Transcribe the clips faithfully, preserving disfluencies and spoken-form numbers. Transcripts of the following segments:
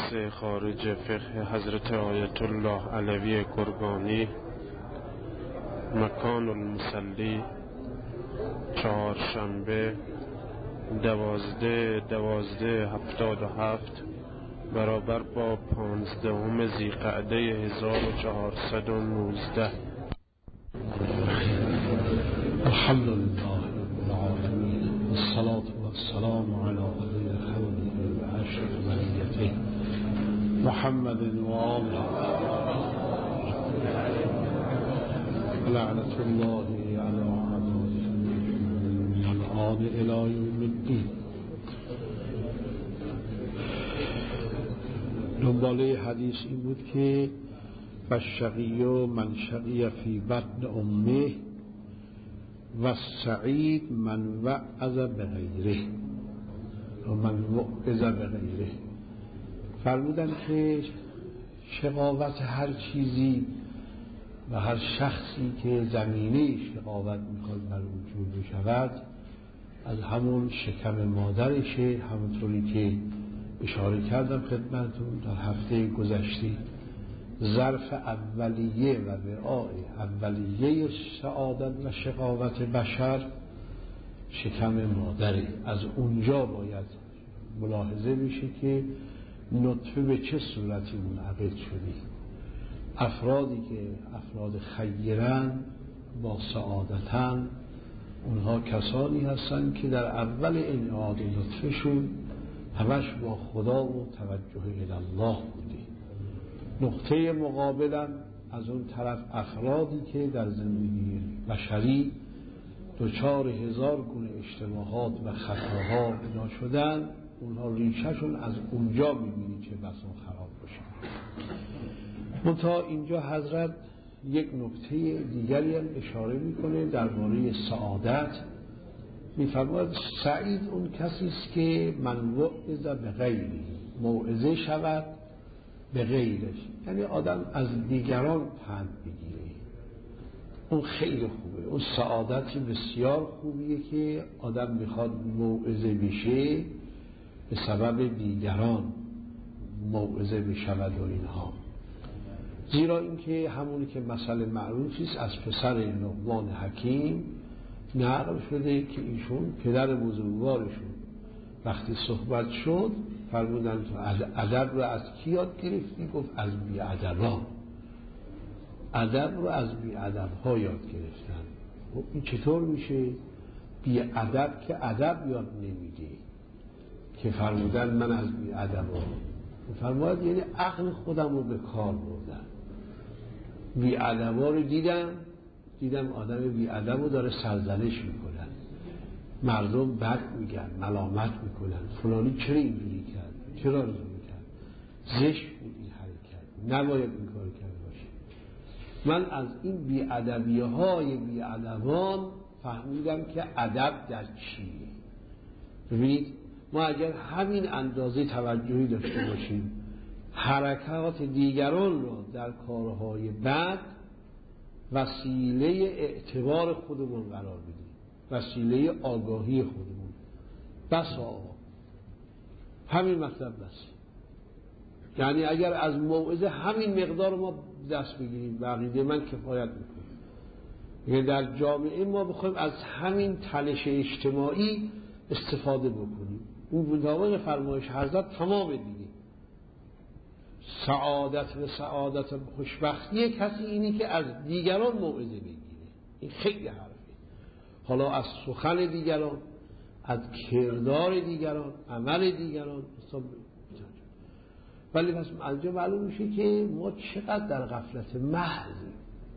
درس خارج فقه حضرت آیت الله علوی گرگانی، مکان المصلی، چهارشنبه دوازده دوازده هفتاد و هفت برابر با پانزدهم ذیقعده هزار و چهارصد و نوزده. الحمد لله رب العالمین والصلاة والسلام علی خیر خلقه و اشرف بریته محمد و آله لعنت الله علی اعدائه من آن الی یوم الدین. دنباله حدیث این بود که فالشقی من شقی فی بطن امه و سعید من وعظ بغیره و من وعظ بغیره. فرمودن که شقاوت هر چیزی و هر شخصی که زمینه شقاوت میخواد بر وجود بشود از همون شکم مادرشه، همونطوری که اشاره کردم خدمتتون در هفته گذشته. ظرف اولیه و رعای اولیه سعادت و شقاوت بشر شکم مادره. از اونجا باید ملاحظه بشه که نطفه به چه صورتی منعقد شده. افرادی که افراد خیرن با سعادتن، اونها کسانی هستن که در اول انعاد نطفه شون همش با خدا و توجه الله بوده. نقطه مقابلن از اون طرف افرادی که در زندگی بشری دچار هزار گونه اشتباهات و خطاها بنا شدن، اونها ریشهشون از اونجا میبینی چه بسا خراب بشه. منتها اینجا حضرت یک نکته دیگری هم اشاره میکنه درباره سعادت. میفرماید سعید اون کسی است که من وعظ بغیره، موعظه شود به غیرش، یعنی آدم از دیگران پند بگیره. اون خیلی خوبه، اون سعادتی بسیار خوبیه که آدم میخواد موعظه بشه به سبب دیگران موعظه بشود و اینها. زیرا اینکه همونی که مسئله معروفی است از پسر لقمان حکیم نقل شده که ایشون پدر بزرگوارشون وقتی صحبت شد فرمودن تو ادب رو از کی یاد گرفتی؟ گفت از بی ادبان. ادب رو از بی ادب ها یاد گرفتن. این چطور میشه؟ بی ادب که ادب یاد نمیده که فرمودن من از بی ادب ها فرمود، یعنی عقل خودم رو به کار بردن. بی ادب ها رو دیدم دیدم آدم بی ادب رو داره سرزنش میکنن، مردم بد میگن، ملامت میکنن، فلانی چرا اینجوری کرد، چرا اینجوری کرد، زشت بود این حرکت، نباید این کار کرده باشه. من از این بی‌ادبی های بی‌ادبان فهمیدم که ادب در چیه. ببینید ما اگر همین اندازه توجهی داشته باشیم حرکات دیگران رو در کارهای بد وسیله اعتبار خودمون قرار بدیم، وسیله آگاهی خودمون، بس آقا همین مطلب بس. یعنی اگر از موعظه همین مقدار ما دست بگیریم بقیده من کفایت میکنه. یعنی در جامعه ما بخوایم از همین تنش اجتماعی استفاده بکنیم. اون بوداوان فرمایش حضرت تمام دیگه سعادت و سعادت و خوشبختی کسی اینی که از دیگران موعظه بگیره. این خیلی حرفه. حالا از سخن دیگران، از کردار دیگران، عمل دیگران، ولی پس اینجا معلوم میشه که ما چقدر در غفلت محضیم.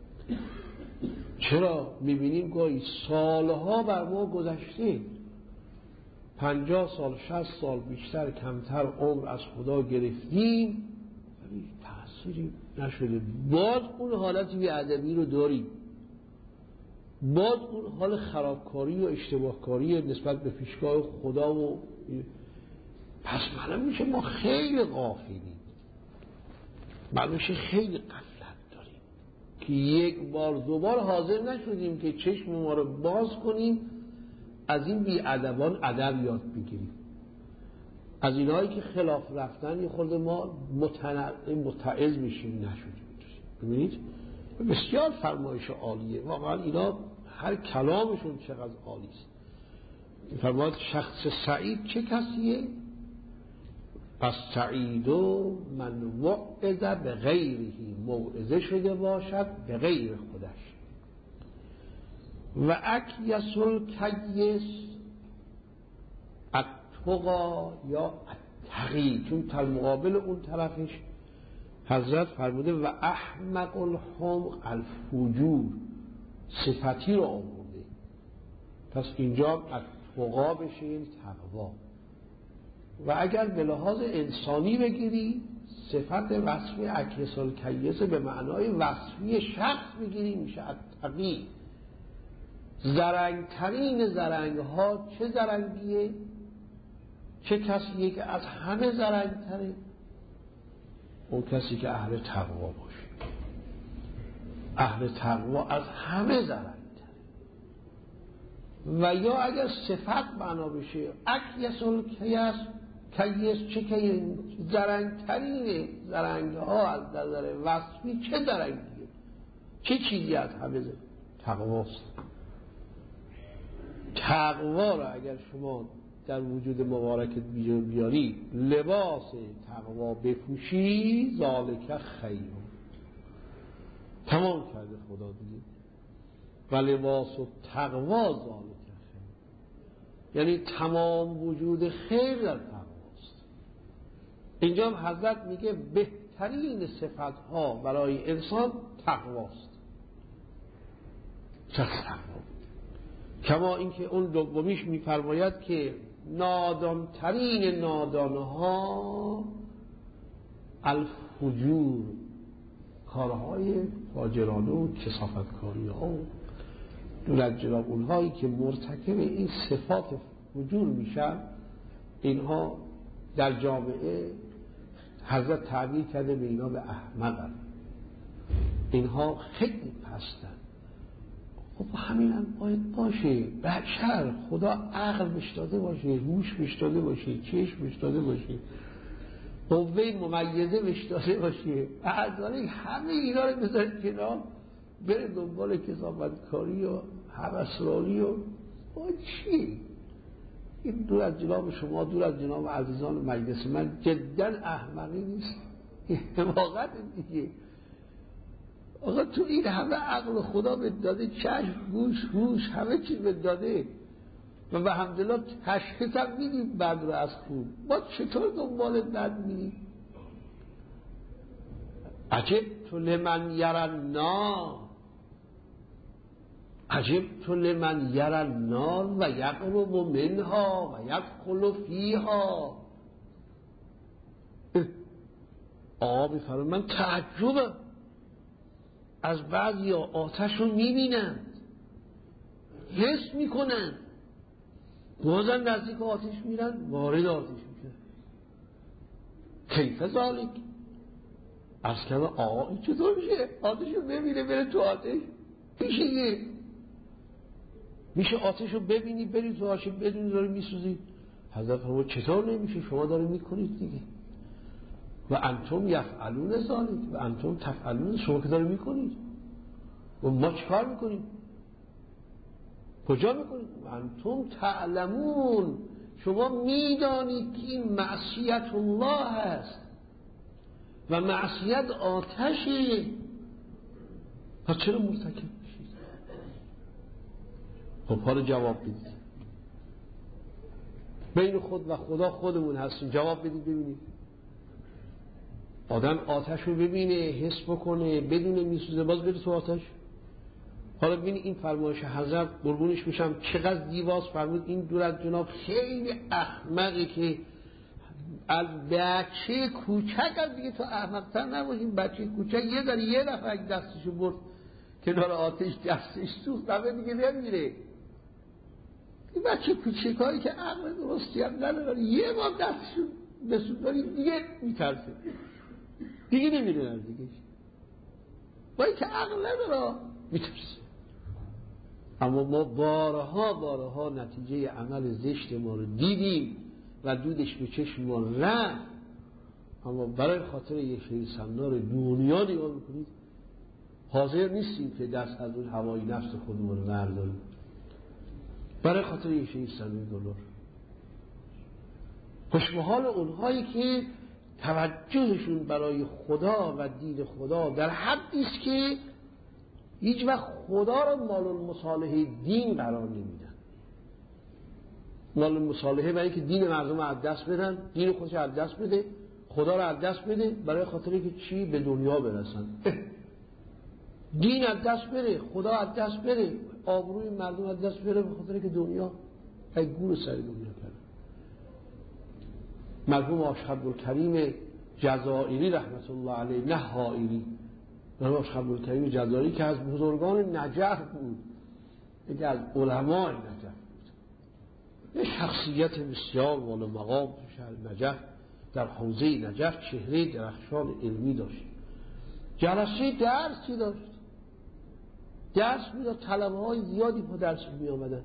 چرا میبینیم گاهی سالها بر ما گذشته، پنجاه سال، شصت سال بیشتر کمتر عمر از خدا گرفتیم ولی تأثیری نشده. باز اون حالت بی‌ادبی رو داریم، باز اون حال خرابکاری و اشتباهکاری نسبت به پیشگاه خدا و پس معلوم میشه ما خیلی غافلیم، معلوم میشه خیلی غفلت داریم که یک بار دوبار حاضر نشدیم که چشم ما رو باز کنیم از این بی‌ادبان ادب یاد بگیریم. از اینایی که خلاف رفتن یه خورده ما متعظ میشیم نشدیم. ببینید بسیار فرمایش عالیه واقعا، اینا هر کلامشون چقدر عالی است. فرماید شخص سعید چه کسیه؟ پس سعیدو من وعظ به غیرهی، موعظه شده باشد به غیر خودش. و اکیس الکیس التقی یا التقی، چون تل مقابل اون طرفش حضرت فرموده و احمق الحمق الفجور، صفتی رو آورده، پس اینجا التقا بشه این تقوا. و اگر به لحاظ انسانی بگیری صفت وصفی اکیس الکیس به معنای وصفی شخص بگیری میشه التقی. زرنگترین زرنگ ها چه زرنگیه؟ چه کسیه که از همه زرنگتره؟ اون کسی که اهل تقوا باشه. اهل تقوا از همه زرنگتره. و یا اگر صفت معنا بشه اکیس الکیس، کیس چه که زرنگترین زرنگ ها از نظر وصفی چه زرنگیه؟ چه چیزی از همه زرنگ؟ تقواست. تقوا را اگر شما در وجود مبارکت بیاری لباس تقوا بپوشی ذالک خیر، تمام کرده خدا دیگه. و لباس و تقوا ذالک خیر، یعنی تمام وجود خیر در تقواست. اینجا هم حضرت میگه بهترین صفتها برای انسان تقواست. چه تقوا؟ کما اینکه اون دومیش میفرماید که نادانترین نادانها الفجور، کارهای فاجرانه و کثافتکاری ها و دور از جناب اونهایی که مرتکب این صفات فجور میشن، اینها در جامعه حضرت تعبیر کرده به اینا به احمقن، اینها خیلی پستن. خب همین هم باید باشه. بشر خدا عقل بهش داده باشه، هوش بهش داده باشه، چشم بهش داده باشه، قوه ممیزه بهش داده باشه، اعضای همه اینا رو بذارید کنار، بره دنبال کثافتکاری و هوسرانی و با چی؟ این دور از جناب شما، دور از جناب عزیزان مجلس من جدا احمقی نیست، این حماقت دیگه. آقا تو این همه عقل خدا بهت داده، چشم، گوش، هوش، همه چیز بهت داده و به حمدالله تشخیص هم میدیم بد رو از خوب. ما چطور دنبال بد میدیم؟ عجب تو لمن یرنا، عجب تو لمن یرنا و یقرب منها و یدخل فیها. آقا میفرماید من تعجبم از بعضی آتش رو میبینند، حس میکنند، بازن نزدیک آتش میرن، وارد آتش میشن. کیف ذالک؟ از کمه آقا این چطور میشه؟ آتش رو ببینه بره تو آتش؟ میشه یه میشه آتش رو ببینی بری تو آتش بدونی داره میسوزی؟ حضرت فرمود چطور نمیشه؟ شما داره میکنید دیگه. و انتم یفعلون ذالک و انتم تفعلون، شما که داره میکنید و ما چکار میکنیم؟ کجا میکنید؟ و انتم تعلمون، شما میدانید که این معصیت الله هست و معصیت آتشه، پس چرا مرتکب میشید؟ خب حالا جواب بدید. بین خود و خدا خودمون هستیم، جواب بدید ببینید. آدم آتش رو ببینه، حس بکنه، بدونه میسوزه، باز بره تو آتش. حالا ببینید این فرمایش حضرت قربونش میشم چقدر دیواز فرمود. این دور از جناب خیلی احمقی که از بچه کوچک از دیگه تو احمق‌تر نباشیم. بچه کوچک یه داره یه دفعه دستشو برد کنار آتش دستش سوخت همه دیگه نمیره. این بچه کوچکایی که عقل درستی هم نداره یه بار دستشو بسوزانی دیگه میترسه، دیگه نمیره نزدیکش، با اینکه عقل نداره میترسه. اما ما بارها بارها نتیجه عمل زشت ما رو دیدیم و دودش به چشم ما رفت، اما برای خاطر یه شیر سمنار دنیا نگاه میکنید حاضر نیستیم که دست از اون هوای نفس خودمون برداریم برای خاطر یه شیر سمنار دلار. خوشبحال اونهایی که توجهشون برای خدا و دین خدا در حدی است که هیچ وقت خدا را مال المصالحه دین قرار نمیدن. مال المصالحه برای اینکه دین مردم رو از دست بدن، دین خودش از دست بده، خدا را از دست بده، برای خاطر اینکه چی؟ به دنیا برسن. دین از دست بره، خدا از دست بره، آبروی مردم از دست بره، به خاطر اینکه دنیا ای گور سر دنیا کرد. مرحوم آشق عبدالکریم جزائری رحمت الله علیه، نه حائری، مرحوم آشق عبدالکریم جزائری که از بزرگان نجف بود، یکی از علمای نجف بود، یه شخصیت بسیار والا مقام تو شهر نجف، در حوزه نجف چهره درخشان علمی داشت. جلسه درسی داشت، درس میداد، طلبه های زیادی با درس می آمدن.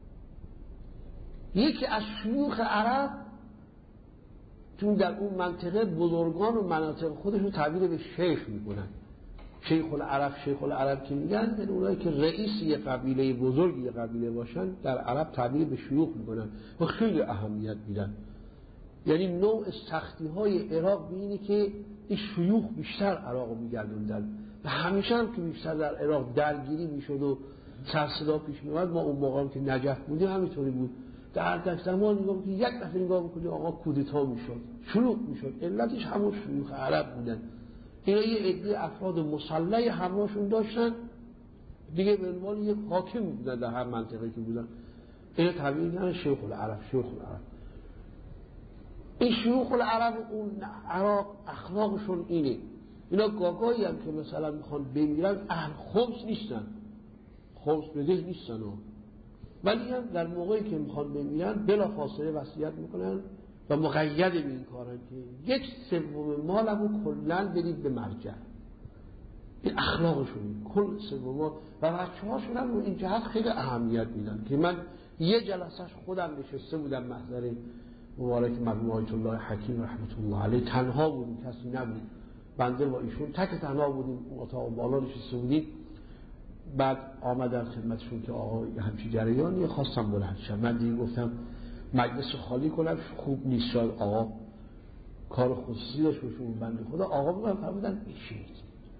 یکی از شیوخ عرب چون در اون منطقه بزرگان و مناطق خودشون تعبیر به شیخ میکنن، شیخ العرب، شیخ العرب که میگن یعنی اونایی که رئیس یه قبیله بزرگ یه قبیله باشن در عرب تعبیر به شیوخ میکنن و خیلی اهمیت میدن. یعنی نوع سختی های عراق به اینه که این شیوخ بیشتر عراق رو میگردوندن و همیشه هم که بیشتر در عراق درگیری میشد و سر صدا پیش میومد. ما اون موقع هم که نجف بودیم همینطوری بود، در هر زمان نگاه که یک دفعه نگاه بکنی آقا کودتا میشد، شلوغ میشد. علتش همون شیوخ عرب بودن. اینا یه عده افراد مسلح همراهشون داشتن دیگه، به عنوان یک حاکم بودن در هر منطقه که بودن. اینا تعبیر می‌کردن شیخ العرب، شیخ العرب. این شیوخ العرب اون عراق اخلاقشون اینه. اینا گاگایی هم که مثلا میخوان بمیرن اهل خمس نیستن، خمس بده نیستن ها. ولی هم در موقعی که میخوان بمیرن بلا فاصله وصیت میکنن و مقید به این کارن که یک سوم مالمو کلن بدید به مرجع. این اخلاقشون کل سوم مال و بچه هاشون هم این جهت خیلی اهمیت میدن که من یه جلسهش خودم نشسته بودم محضر مبارک مرحوم آیت الله حکیم رحمت الله علیه، تنها بودیم، کسی نبود، بنده با ایشون تک تنها بودیم، اتاق بالا نشسته بودیم. بعد آمدن خدمتشون که آقا همچین جریانی خواستم بلند شم. من دیگه گفتم مجلس خالی کنم خوب نیست، شاید آقا کار خصوصی داشت باشون بنده خدا. آقا بودن فرمودن بشینید،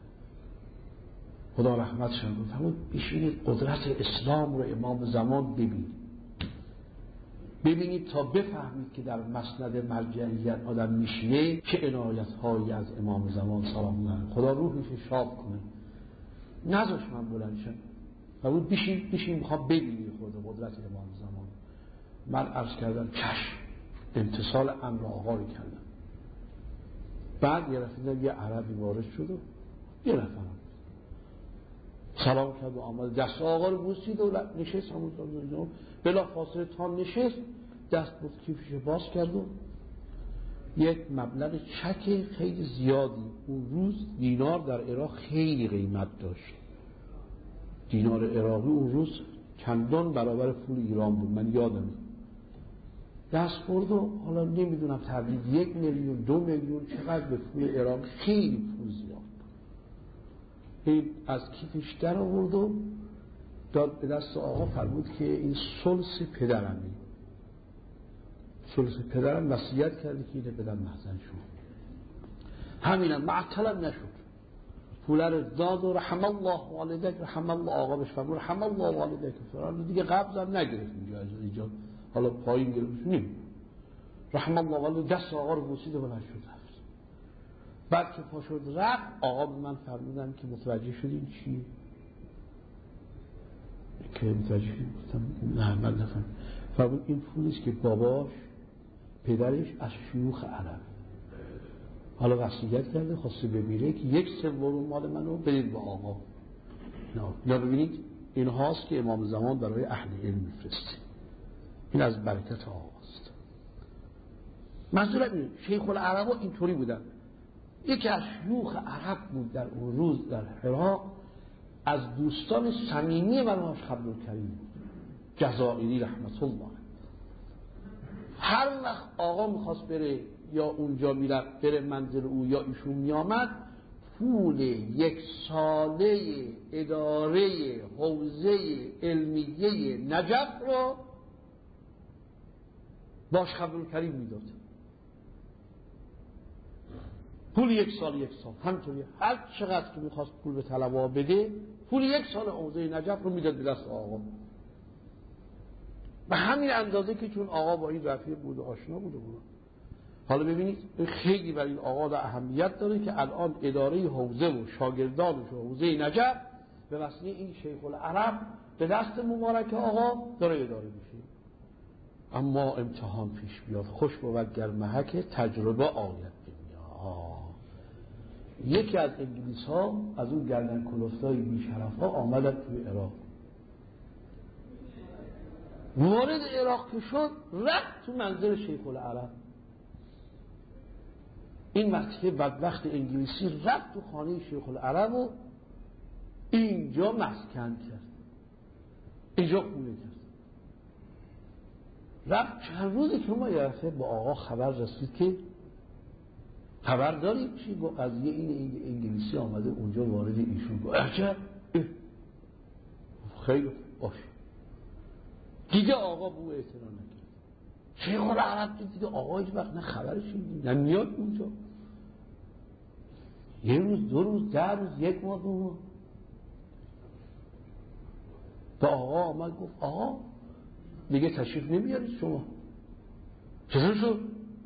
خدا رحمتشون فرمود بشینید قدرت اسلام رو امام زمان ببینید، ببینید تا بفهمید که در مسند مرجعیت آدم میشینه چه عنایت هایی از امام زمان سلام الله خدا روحش شاد کنه. نذاش من بلند شم، فرمود بشین بشین میخوام ببینی خود قدرت امام زمان. من عرض کردم چشم، امتثال امر آقا رو کردم. بعد یه رفیدم یه عربی وارد شد و یه نفرم سلام کرد و آمد دست آقا رو بوسید و نشست. همون بلا فاصله تا نشست دست بود کیفش باز کرد و یک مبلغ چک خیلی زیادی، اون روز دینار در عراق خیلی قیمت داشت، دینار عراقی اون روز چندان برابر پول ایران بود، من یادم دست برد و حالا نمیدونم تبدیل یک میلیون دو میلیون چقدر به پول عراق، خیلی پول زیاد. این از کیفش در آورد و داد به دست آقا، فرمود که این ثلث پدرمه، ثلث پدرم وصیت کرده که اینه بدم محزن شد. همینم معطلم نشد، پول رو داد و رحم الله والدک، رحم الله آقا بهش فرمود رحم الله والدک، فرار دیگه قبضم نگرفت اینجا از اینجا، حالا پایین گرفت نیم، رحم الله والدک. دست آقا رو بوسید و بلند شد رفت. بعد که پا شد رفت آقا به من فرمودن که متوجه شدین چی؟ که متوجه شدین؟ گفتم نه من نفهم. فرمود این پولیست که باباش پدرش از شیوخ عرب حالا وصیت کرده خواسته بمیره که یک سوم مال منو بدید به آقا. نه ببینید این هاست که امام زمان برای اهل علم میفرسته، این از برکت آقاست. منظورم اینه شیخ العرب ها اینطوری بودن. یکی از شیوخ عرب بود در اون روز در عراق، از دوستان صمیمی مرحوم آشق عبدالکریم جزائری رحمت الله، هر وقت آقا میخواست بره یا اونجا میرفت بره منزل او یا ایشون میامد، پول یک ساله اداره حوزه علمیه نجف رو باش قبول کریم میداد. پول یک سال یک سال همطوری هر چقدر که میخواست پول به طلبا بده، پول یک سال حوزه نجف رو میداد به دست آقا. به همین اندازه که چون آقا با این رفیق بود و آشنا بود. حالا ببینید خیلی برای این آقا دا اهمیت داره که الان اداره حوزه و شاگردانش و حوزه نجف به وسیله این شیخ العرب به دست مبارک آقا داره اداره میشه. اما امتحان پیش بیاد، خوش بود گر محک تجربه آید دنیا. یکی از انگلیس ها از اون گردن کلفتای بیشرف ها آمدن توی عراق. وارد عراق که شد رفت تو منزل شیخ العرب. این وقتی که بدبخت انگلیسی رفت تو خانه شیخ العرب و اینجا مسکن کرد، اینجا خونه کرد. رفت چند روزی که ما یه با آقا خبر رسید که خبر داریم چی؟ گفت قضیه این انگلیسی آمده اونجا وارد ایشون. گفت عجب، خیلی باشه. دیگه آقا بو اعتنا نکرد. شیخ العرب که دیگه آقا هیچ وقت نه خبرش نمیدید نه میاد اونجا. یه روز دو روز ده روز یک ماه دو ماه تا آقا آمد گفت آقا دیگه تشریف نمیارید شما. چطور شد؟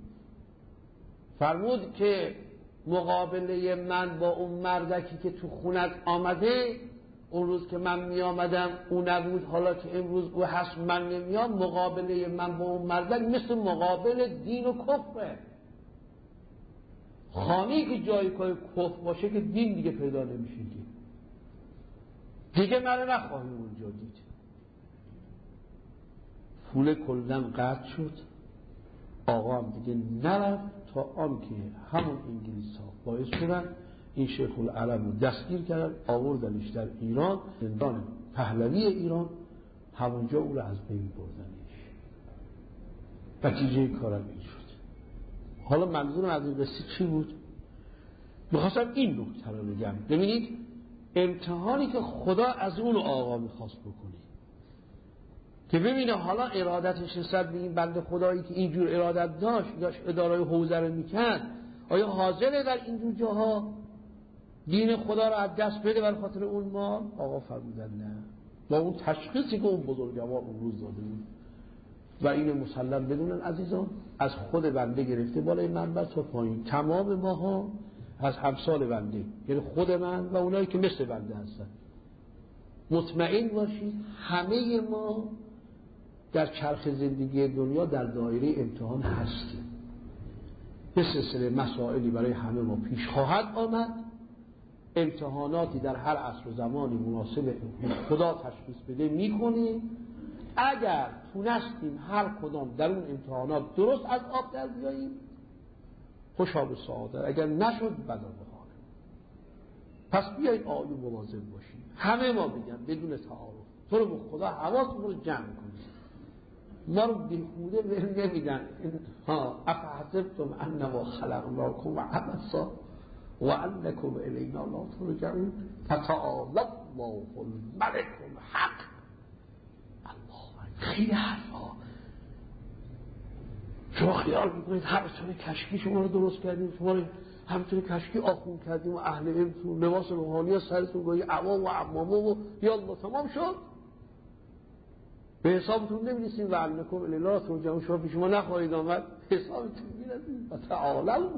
فرمود که مقابله من با اون مردکی که تو خونت آمده، اون روز که من می آمدم اون نبود، حالا که امروز او هست من نمیام. مقابله من با اون مردک مثل مقابل دین و کفره. خانه‌ای که جای کفر باشه که دین دیگه پیدا نمیشه، دیگه من نخواهی اونجا دید. پول کلن قطع شد. آقا هم دیگه نرفت تا آن که همون انگلیس ها باعث شدن این شیخ العرب رو دستگیر کردن، آوردنش در ایران، زندان پهلوی ایران، همونجا او رو از بین بردنش. نتیجه کارم این شد. حالا منظورم از این قصه چی بود؟ میخواستم این نکته رو بگم. ببینید امتحانی که خدا از اون آقا میخواست بکنه که ببینه حالا ارادتش نسبت به این بنده خدایی که اینجور ارادت داشت داشت اداره حوزه رو میکرد، آیا حاضره در اینجور جاها دین خدا رو از دست بده بر خاطر اون مال؟ آقا فرمودن نه، با اون تشخیصی که اون بزرگوار اون روز داده بود. و این مسلم بدونن عزیزان، از خود بنده گرفته بالای منبر تا پایین تمام ماها از همسال بنده، یعنی خود من و اونایی که مثل بنده هستن، مطمئن باشید همه ما در چرخ زندگی دنیا در دایره امتحان هستیم. به سلسله مسائلی برای همه ما پیش خواهد آمد. امتحاناتی در هر عصر و زمانی مناسب خدا تشخیص بده میکنیم. اگر تونستیم هر کدام در اون امتحانات درست از آب در بیاییم خوشا به سعادت، اگر نشد بدا بخانه. پس بیایید آیو مواظب باشیم. همه ما بگم بدون تعارف تو رو به خدا حواسمون رو جمع کنیم. ما رو بیهوده ول نمیدن. ها افحسبتم انما خلقناکم عبثا وانکم الینا لا ترجعون فتعالی الله الملک الحق. الله خیلی حرفا. شما خیال میکنید همطور کشکی شما رو درست کردیم، شما رو همطور کشکی آخون کردیم و اهل علمتون لباس روحانی ها سرتون گاهی عوام و عمامه و یالله تمام شد، به حسابتون نمیرسیم. و انکم الینا ترجعون، شما پیش ما نخواهید آمد، حسابتون میرسیم. فتعالی الله.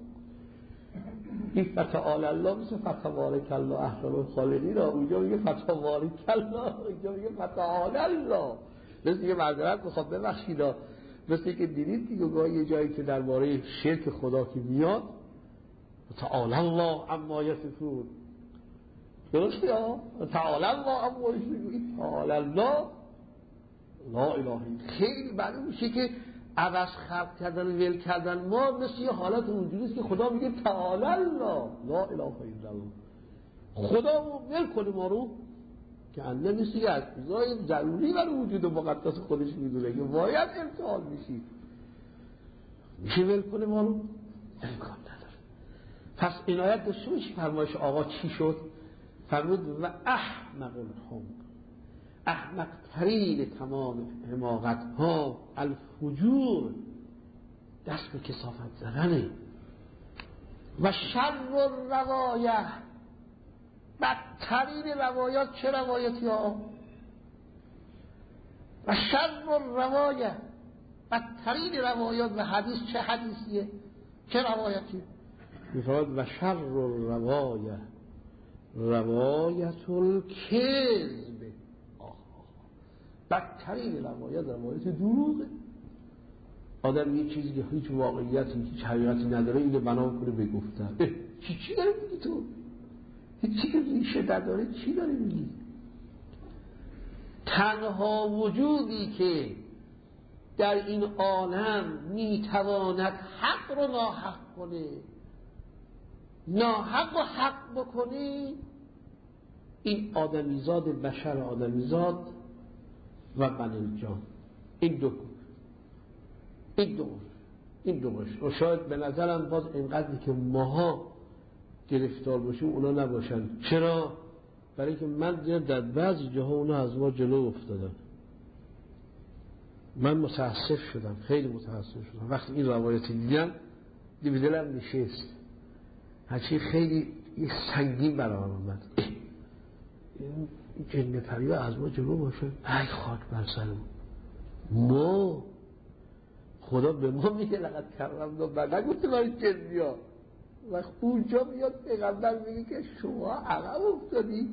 این فتعالی الله مثل فتبارک الله احسن الخالقین، اونجا میگه فتبارک الله، اینجا میگه فتعالی الله. مثل که معذرت میخوام ببخشید، مثل که دیدید که گاهی یه جایی که درباره شرک خدا که میاد تعالی الله اما یصفون، درسته ها؟ تعالی الله اما یصفون، تعالی الله لا اله. خیلی معلوم میشه که عوض خلق کردن و ول کردن ما مثل یه حالت اونجوریست که خدا میگه تعالی الله لا اله الا الله. خدا ول کنه ما رو که انده نیستی که از چیزای ضروری برای وجود مقدس خودش میدونه که باید امتحان میشی. میشه ول کنه ما رو؟ امکان نداره. پس عنایت داشته باشی فرمایش آقا چی شد؟ فرمود و احمق الحمق، احمق ترین تمام حماقت ها الفجور، دست به کثافت زدنه. و شر الروایه، بدترین روایات چه روایتی ها؟ و شر الروایه، بدترین روایات و حدیث چه حدیثیه؟ چه روایتی؟ میفرماید و شر الروایه روایت الکذب، بدترین روایت روایت دروغه. آدم یه چیزی که هیچ واقعیتی هیچ حقیقتی نداره اینو بنا کنه به گفتن. چی چی داری میگی تو؟ هیچی که ریشه نداره چی داری میگی؟ تنها وجودی که در این عالم میتواند حق رو ناحق کنه، ناحق و حق بکنه، این آدمیزاد بشر آدمیزاد و بنی جان، این دو این دو این دو باشه. و شاید به نظرم باز اینقدری که ماها گرفتار باشیم اونا نباشن. چرا؟ برای اینکه من در بعضی جاها اونا از ما جلو افتادن. من متاسف شدم، خیلی متاسف شدم وقتی این روایتی دیدم، دیگه دلم نشست، هرچی خیلی سنگین برام اومد. این جن پری‌ها از ما جلو باشه، ای خاک بر سرم. ما خدا به ما میگه لقد کرمنا بنی، نگفته برای جنیا. و اونجا میاد پیغمبر میگه که شما عقب افتادی.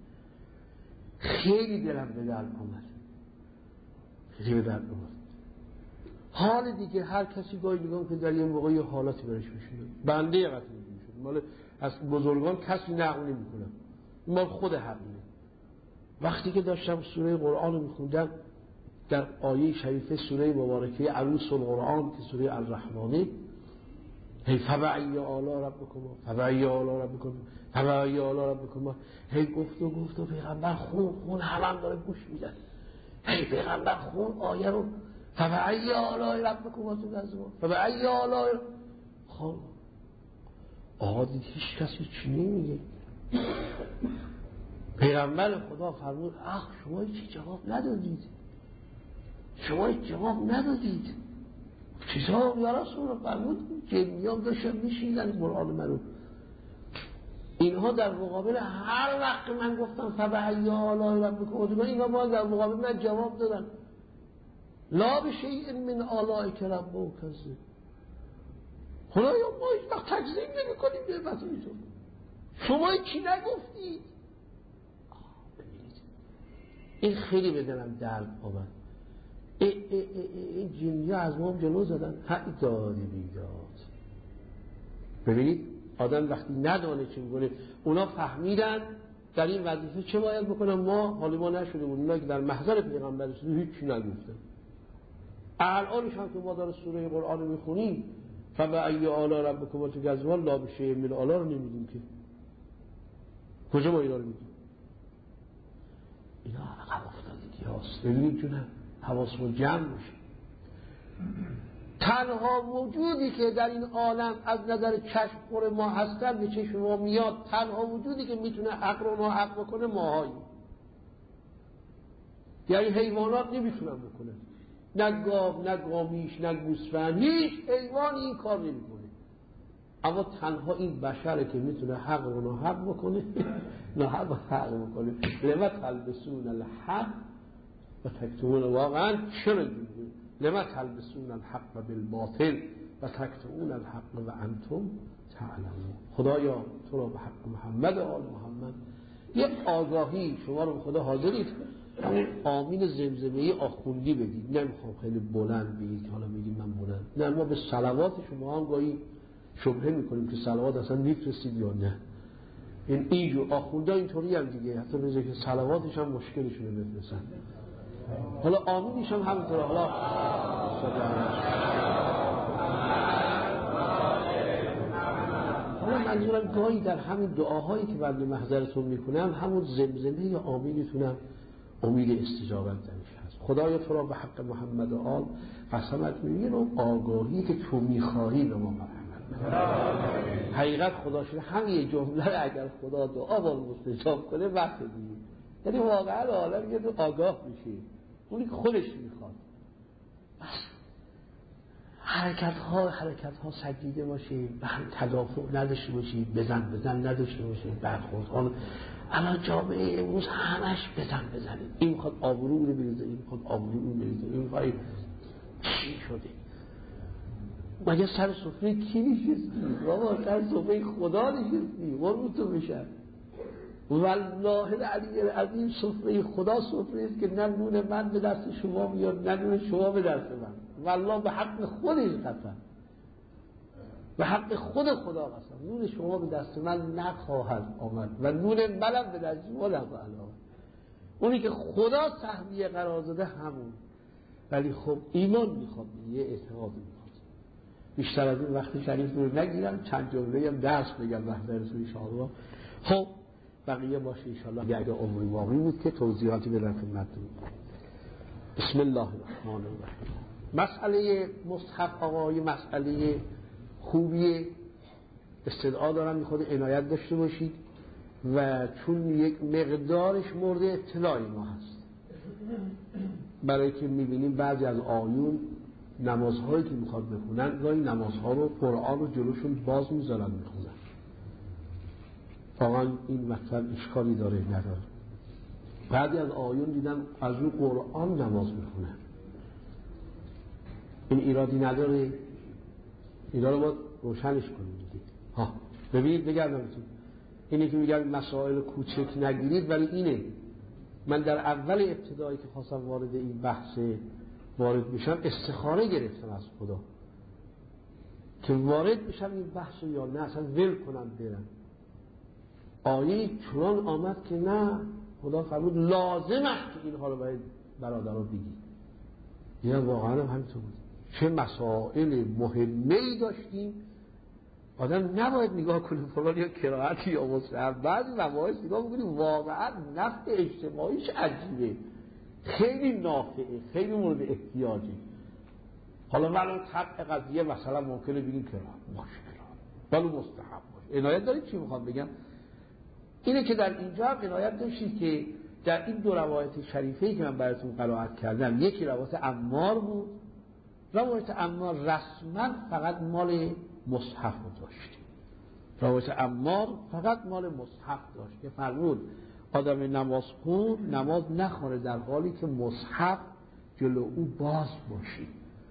خیلی دلم به درد آمد، خیلی به درد آمد. حال دیگه هر کسی گاهی نگاه که در یه موقع یه حالاتی برش میشه، بنده یه قطعی میشه، مال از بزرگان کسی نقل نمیکنه، مال خود حقیقه. وقتی که داشتم سوره قرآن رو میخوندم، در آیه شریفه سوره مبارکه عروس القرآن که سوره الرحمنه، هی فبأی آلاء ربکما فبأی آلاء ربکما فبأی آلاء ربکما، هی گفت و گفت و پیغمبر خون خون همم داره گوش میدن، هی پیغمبر خون آیه رو فبأی آلاء ربکما تو گزما فبأی آلاء. خب آقا دید هیچ کسی چی نمیگه. پیغمبر خدا فرمود اخ شما هیچ جواب ندادید، شما هیچ جواب ندادید. چیزا یا رسول الله فرمود جنیان داشتن میشیدن قرآن منو. اینها در مقابل هر وقت من گفتم فبأی آلاء ربکما، اینا باید در مقابل من جواب دادن لا بشیء من آلائک ربک کذب. خدایا ما هیچ وقت تکذیب نمی کنیم نعمت تو، شما چی نگفتید؟ ببینید این خیلی به دلم درد آمد. این جنیا از ما هم جلو زدن، حق دادی بیداد. ببینید آدم وقتی ندانه چی میکنه، اونا فهمیدن در این وظیفه چه باید بکنن. ما حالی ما نشده بود، اونا که در محضر پیغمبر شده هیچ چی نگفتن. الانش هم که ما داره سوره قرآن رو میخونیم فبأی آلاء ربکما تو گزوان لا بشیء من آلاء رو نمیدیم که کجا ما اینا رو میدیم؟ اینا عقب افتادید یاست. ببینید جونه حواسمون جمع میشه. تنها وجودی که در این عالم از نظر چشم خور ما هستن به چشم ما میاد، تنها وجودی که میتونه حق رو ناحق بکنه ماهایی، یعنی حیوانات نمیتونن بکنن، نه گاو نه گامیش نه گوسفند، هیچ حیوانی این کار نمیکنه. اما تنها این بشره که میتونه حق رو ناحق بکنه ناحق حق بکنه. لما تلبسون الحق و تکتمون، واقعا چرا اینجوریه؟ لما تلبسون الحق بالباطل و تکتمون الحق و انتم تعلمون. خدایا تو را به حق محمد و آل محمد یه آگاهی شما رو به خدا حاضرید همون آمین زمزمه‌ای آخوندی بدید. نمیخوام خیلی بلند بگید که حالا بگید من بلند، نه، ما به صلوات شما هم گاهی شبهه میکنیم که صلوات اصلا میفرستید یا نه. این اینجور آخونده اینطوری هم دیگه، حتی بذار که صلواتش هم مشکلشونه بفرستن. حالا آمینش هم همینطوره. حالا حالا منظورم گاهی در همین دعاهایی که بنده محضرتون میکنم همون زمزمه یا آمینتونم امید استجابت درش هست. خدایا تو را به حق محمد و آل قسمت میگه رو آگاهی که تو میخواهی به ما مرحمت. حقیقت خدا شده همین جمله اگر خدا دعا با مستجاب کنه وقت دیگه، یعنی واقعا عالم یه دو آگاه میشه اونی که خودش میخواد. بس حرکت ها حرکت ها سجیده باشه، تدافع نداشته باشه، بزن بزن نداشته باشه، برخورد. الان جامعه امروز همش بزن بزنید، این میخواد آبرو رو بریزه، این میخواد آبرو رو بریزه، این میخواد چی شده؟ مگه سر سفره کی نشستی؟ بابا سر سفره خدا نشستی، قربون تو بشن. والله العلی العظیم سفره خدا سفره است که نه نون من به دست شما میاد نه نون شما به دست من. والله به حق خودش قسم، به حق خود خدا قسم، نون شما به دست من نخواهد آمد و نون منم به دست شما نخواهد آمد. اونی که خدا سهمیه قرار داده همون. ولی خب ایمان میخواد، یه اعتقاد میخواد. بیشتر از این وقتی شریف رو نگیرم، چند جمله هم درس بگم وحده رسول انشاءالله. خب بقیه باشه انشاءالله اگه عمری باقی بود که توضیحاتی بدم خدمتتون. بسم الله الرحمن الرحیم. مسئله مصحف آقای مسئله خوبیه، استدعا دارم میخواد عنایت داشته باشید و چون یک مقدارش مورد اطلاع ما هست، برای که میبینیم بعضی از آیون نمازهایی که میخواد بخونن گاهی نمازها رو قرآن رو جلوشون باز میذارن میخونن. واقعا این مطلب اشکالی داره نداره. بعضی از آیون دیدم از رو قرآن نماز میخونن، این ایرادی نداره، اینا رو باید روشنش کنیم دیگه. ها ببینید بگردم اینی که میگن مسائل کوچک نگیرید، ولی اینه من در اول ابتدایی که خواستم وارد این بحث وارد بشم استخاره گرفتم از خدا که وارد بشم این بحث یا نه اصلا ول کنم برم. آیه چنان آمد که نه، خدا فرمود لازم است که اینها رو باید برادرها بگی. این واقعا هم همینطور بود. چه مسائل مهمه‌ای داشتیم، آدم نباید نگاه کنه فلان یا قرائتی یا مصحف، بعضی مباحث نگاه بکنیم واقعا نفع اجتماعیش عجیبه، خیلی نافعه، خیلی مورد احتیاجه. حالا ولو طبع قضیه مثلا ممکنه بگیم قرائت باشه، ولو مستحب باشه. عنایت دارید چی میخوام بگم؟ اینه که در اینجا هم عنایت داشتید که در این دو روایت شریفه‌ای که من براتون قرائت کردم، یکی روایت عمار بود، روایت عمار رسما فقط مال مصحف داشت. روایت عمار فقط مال مصحف داشت که فرمود آدم نماز خون نماز نخوره در حالی که مصحف جلو او باز باشی.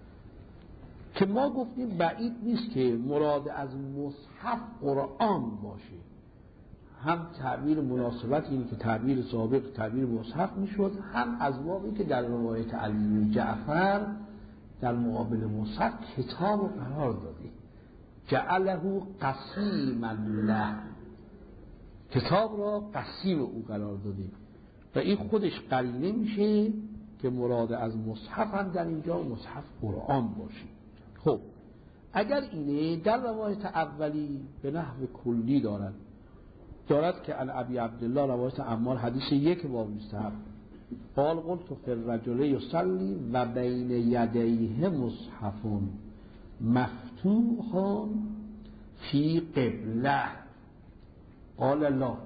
که ما گفتیم بعید نیست که مراد از مصحف قرآن باشه، هم تعبیر مناسبت اینه که تعبیر سابق تعبیر مصحف میشد، هم از واقعی که در روایت علی جعفر در مقابل مصحف کتاب قرار داده، جعله قسیما له، کتاب را قسیم او قرار داده و این خودش قرینه میشه که مراد از مصحف هم در اینجا مصحف قرآن باشه. خب اگر اینه در روایت اولی به نحو کلی دارد دارد که عن ابی عبدالله روایت عمار حدیث یک باب مستحب قال قلت فی الرجل یصلی و بین یدیه مصحف مفتوح فی قبله قال لا.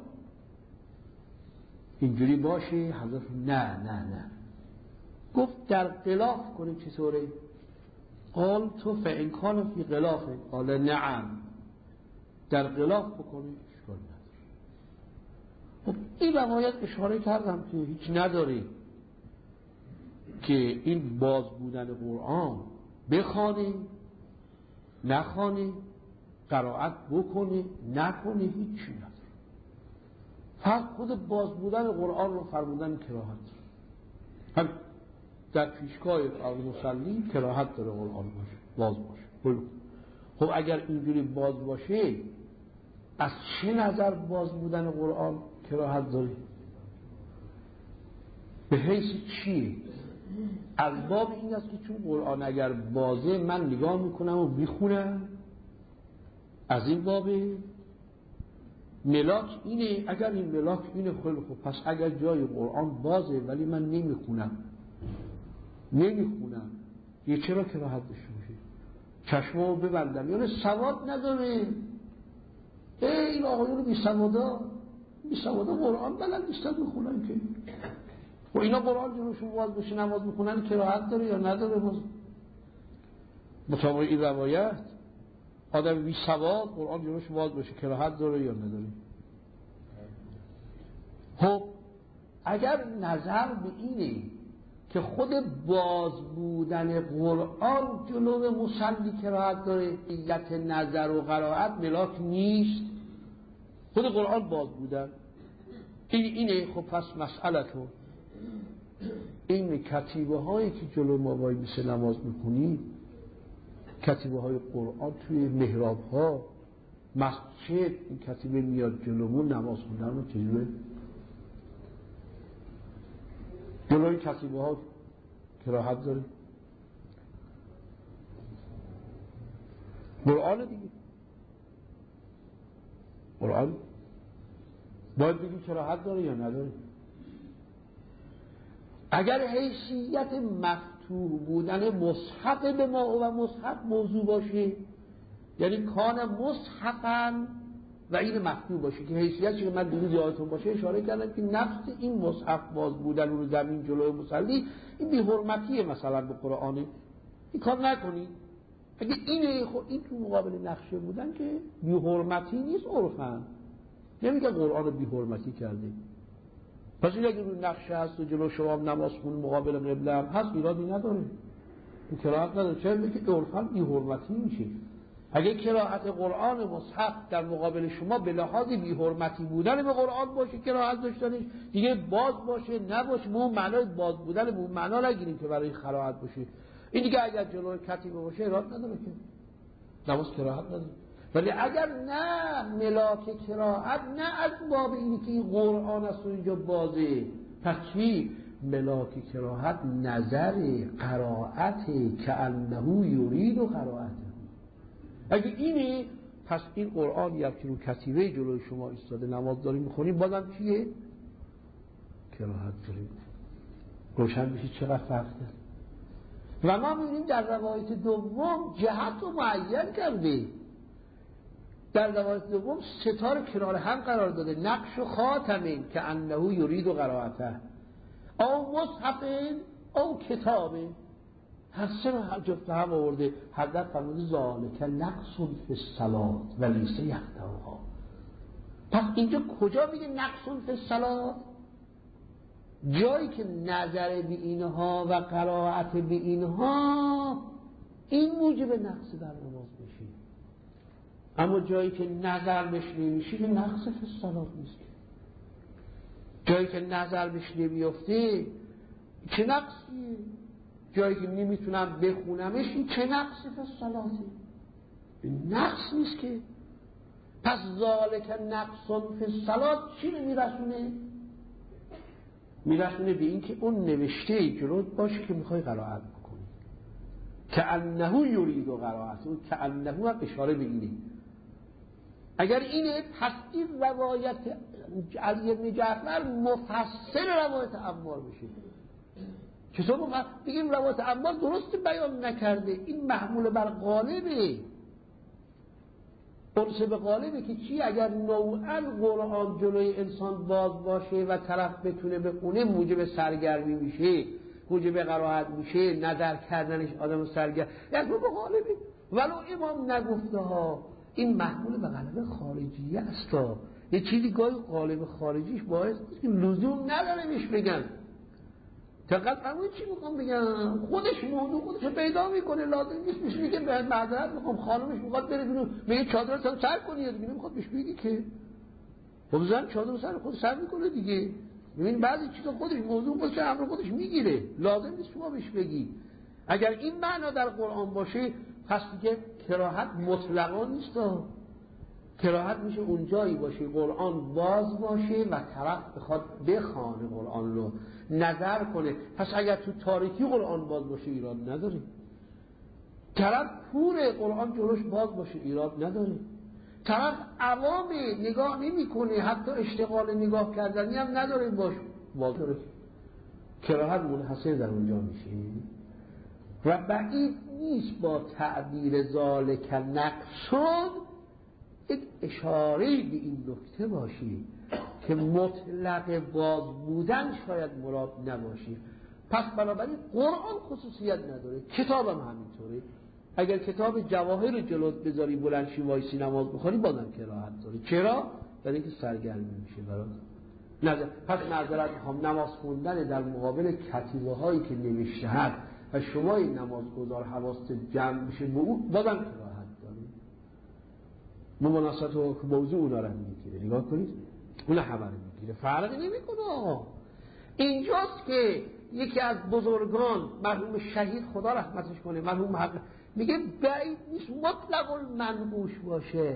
اینجوری باشه؟ حضرت نه نه نه گفت در غلاف کنی چطوره؟ قال تو فإن کان فی غلافه قال نعم، در غلاف بکنی اشکال نداره. خب این روایت اشاره کردم که هیچ نداره که این باز بودن قرآن بخوانی نخوانی، قرائت بکنی نکنی، هیچی نداره. فقط خود باز بودن قرآن رو فرمودن کراهت هم در پیشگاه مصلی کراهت داره قرآن باشه باز باشه. خب اگر اینجوری باز باشه از چه نظر باز بودن قرآن کراهت داره؟ به حیث چیه؟ از باب این است که چون قرآن اگر بازه من نگاه میکنم و میخونم، از این بابه ملاک اینه. اگر این ملاک اینه خیلی خوب، پس اگر جای قرآن بازه ولی من نمیخونم نمیخونم، یه چرا کراهت داشته باشه؟ چشمامو ببندم، یعنی سواد نداره. این آقایون بی سوادا بی سوادا قرآن بلد نیستن میخونن که، و اینا قرآن جلوشون واز بشه نماز میخونن، کراهت داره یا نداره؟ باز مطابق این روایت آدم بی سواد قرآن جلوش واز بشه کراهت داره یا نداره؟ خب اگر نظر به اینه که خود باز بودن قرآن جلو مصلی کراهت داره، علت نظر و قرائت ملاک نیست، خود قرآن باز بودن این اینه. خب پس مسئله تو این کتیبه هایی که جلو ما وای میسه نماز میخونی، کتیبه های قرآن توی محراب ها مسجد، این کتیبه میاد جلومون نماز خوندن رو چجوره؟ جلوی کتیبه ها کراهت داره؟ قرآن دیگه، قرآن باید بگی کراهت داره یا نداره؟ اگر حیثیت مفتوح بودن مصحف به ما و مصحف موضوع باشه، یعنی کان مصحفن و این مفتوح باشه، که حیثیتش که من دیروز یادتون باشه اشاره کردم که نفس این مصحف باز بودن رو زمین جلوی مصلی این بی حرمتیه مثلا به قرآنه، این کار نکنی. اگه اینه خب این تو مقابل نقشه بودن که بی حرمتی نیست، عرفن نمیگه قرآن بی حرمتی کرده. پس این اگه روی نقشه هست و جلو شما نماز خون مقابل قبله هم هست ایرادی نداره، این کراهت نداره. چرا؟ میگه عرفن بی حرمتی میشه. اگه کراهت قرآن مصحف در مقابل شما به لحاظ بی حرمتی بودن به قرآن باشه، کراهت داشتنش دیگه باز باشه نباشه، ما معنای باز بودن به اون معنا نگیریم که برای کراهت باشه. این دیگه اگر جلوی کتیبه باشه ایراد نداره که نماز کراهت نداره. ولی اگر نه ملاک کراهت، نه از باب اینی که این قرآن است و اینجا بازه، پس چی؟ ملاک کراهت نظر قرائت که انه یرید و قرائت. اگه اینه پس این قرآن یک که رو کتیبه جلوی شما ایستاده نماز داریم میخونیم بازم چیه؟ کراهت داریم. روشن بشید چقدر فرق داره. و ما می‌بینیم در روایت دوم جهت رو معین کرده. در روایت دوم ستار کنار هم قرار داده، نقش و خاتمین که انه یرید و قرائته، او مصحفین او کتابه، هر سه رو جفت هم آورده. حضرت فرموده ذالک نقص فی الصلاة و لیس یقطعها. پس اینجا کجا میگه نقص فی الصلاة؟ جایی که نظر به اینها و قرائت به اینها این موجب نقص در نماز بشه، اما جایی که نظر بهش نمیشه که نقص فی الصلاة نیست. جایی که نظر بهش نمیفته چه نقصیه؟ جایی که نمیتونم بخونمش این چه نقصی فی الصلاة؟ این نقص نیست که. پس ذالک نقص فی الصلاة چی رو میرسونه؟ میرسونه به این که اون نوشته جلوت باشه که میخوای قرائت بکنی، که انه یرید و قرائت، اون که انه هم اشاره به اینه. اگر اینه پس این روایت علی بن جعفر مفسر روایت عمار بشه. چطور مفسر؟ بگیم روایت عمار درست بیان نکرده، این محمول بر غالبه، قرص به غالبه که چی؟ اگر نوعا قرآن جلوی انسان باز باشه و طرف بتونه بخونه موجب سرگرمی میشه، موجب قرائت میشه، نظر کردنش آدم سرگرم، یعنی به غالبه. ولو امام نگفته ها این محمول به غالب خارجیه است. یه چیزی گاهی غالب خارجیش باعث نیست که لزوم نداره بهش بگن. دقیق فرمایید چی میخوام بگم؟ خودش موضوع خودش رو پیدا میکنه، لازم نیست بهش میگه به معذرت میخوام، خانمش میخواد بره بیرون میگه چادرت هم سر کنی، یا دیگه نمیخواد بهش بگی که خب زن چادر سر خود سر میکنه دیگه. ببین بعضی چیزا خودش موضوع خودش امر خودش میگیره، لازم نیست شما بهش بگی. اگر این معنا در قرآن باشه پس دیگه کراهت مطلقا نیست. کراهت میشه اون جایی باشه قرآن باز باشه و طرف بخواد بخونه قرآن رو، نظر کنه. پس اگر تو تاریکی قرآن باز باشه ایراد نداره. طرف پور قرآن جلوش باز باشه ایراد نداره. طرف عوامه نگاه نمی کنه، حتی اشتغال نگاه کردنی هم نداره باش باز داره. کراهت منحصر در اونجا میشه. و بعید نیست با تعبیر ذالک نقصون یک اشاره به این نکته باشی که مطلق باز بودن شاید مراد نباشی. پس بنابراین قرآن خصوصیت نداره، کتاب هم همینطوره. اگر کتاب جواهر رو جلوت بذاری بلند شی وایسی نماز بخونی بازم کراهت داره. چرا؟ برای اینکه سرگرمی میشه برات. نظر پس معذرت میخوام، نماز خوندن در مقابل کتیبه هایی که نوشته هست و شما این نمازگزار حواست جمع بشه به اون بازم کراهت داره. مناسبت و موضوع اونا رو میگیره. نگاه کنید اون همه رو میگیره، فرقی نمیکنه. اینجاست که یکی از بزرگان مرحوم شهید خدا رحمتش کنه، مرحوم حق میگه بعید نیست مطلق المنقوش باشه،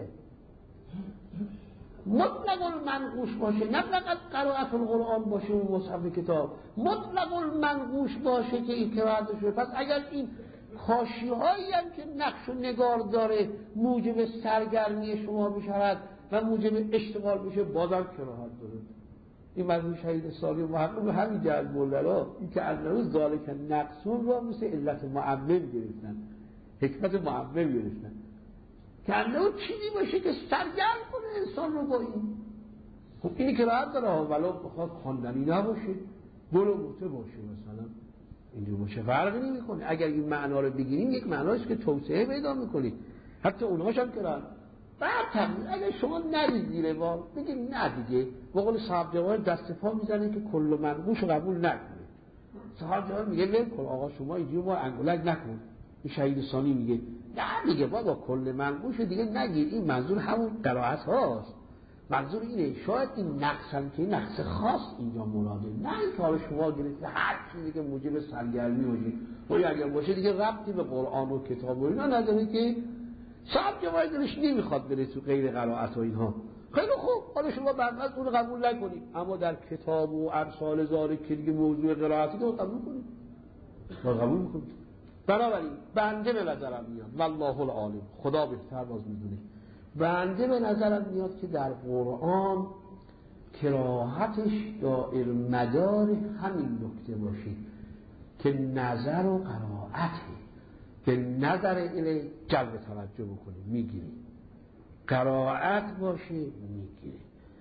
مطلق المنقوش باشه، نه فقط قرائت القرآن باشه و مصحف کتاب، مطلق المنقوش باشه که این قرائت شده. پس اگر این حاشیه‌هایی هم که نقش و نگار داره موجب سرگرمی شما بشود و موجب اشتغال بشه بازم کراهت داره. این مرحوم شهید سالی و محقق همین جهت موللا این که از نوز ذالک نقصون را مثل علت معمم گرفتن، حکمت معمم گرفتن که انه چیزی باشه که سرگرم کنه انسان رو با این. خب اینی که راحت داره ها، ولو بخواد خواندنی نباشه، گل و بوته باشه مثلا اینجور باشه، فرقی نمی کنه. اگر این معنا رو بگیریم یک معناست که توسعه پیدا میکنی، حتی اونهاش هم که راحت بعد تمیز. اگر شما نرید زیر بار بگید نه دیگه، به قول صاحب جواهر دست پا میزنه که کل منقوش رو قبول نکنه. صاحب جواهر میگه ول کن آقا شما اینجور ما انگولک نکن. این شهید ثانی میگه نه دیگه بابا کل منقوش دیگه نگیر، این منظور همون قرائت هاست، منظور اینه. شاید این نقص هم که نقص خاص اینجا مراده، نه این که حالا شما گرفته هر چیزی که موجب سرگرمی باشه ولی اگر باشه دیگه ربطی به قرآن و کتاب و اینا نداره که صاحب جواهر دلش نمیخواد بره تو غیر قرائت و اینها. خیلی خوب، حالا شما برنامه اون قبول نکنید، اما در کتاب و امثال ذالک که دیگه موضوع قرائتی رو قبول کنید، ما قبول میکنید. بنابراین بنده به نظرم میاد والله العالم، خدا بهتر باز میدونه، بنده به نظرم میاد که در قرآن کراهتش دائر مدار همین نکته باشه که نظر و قرائته. به نظر اینه جلب توجه بکنه میگیره، قرائت باشه میگیره،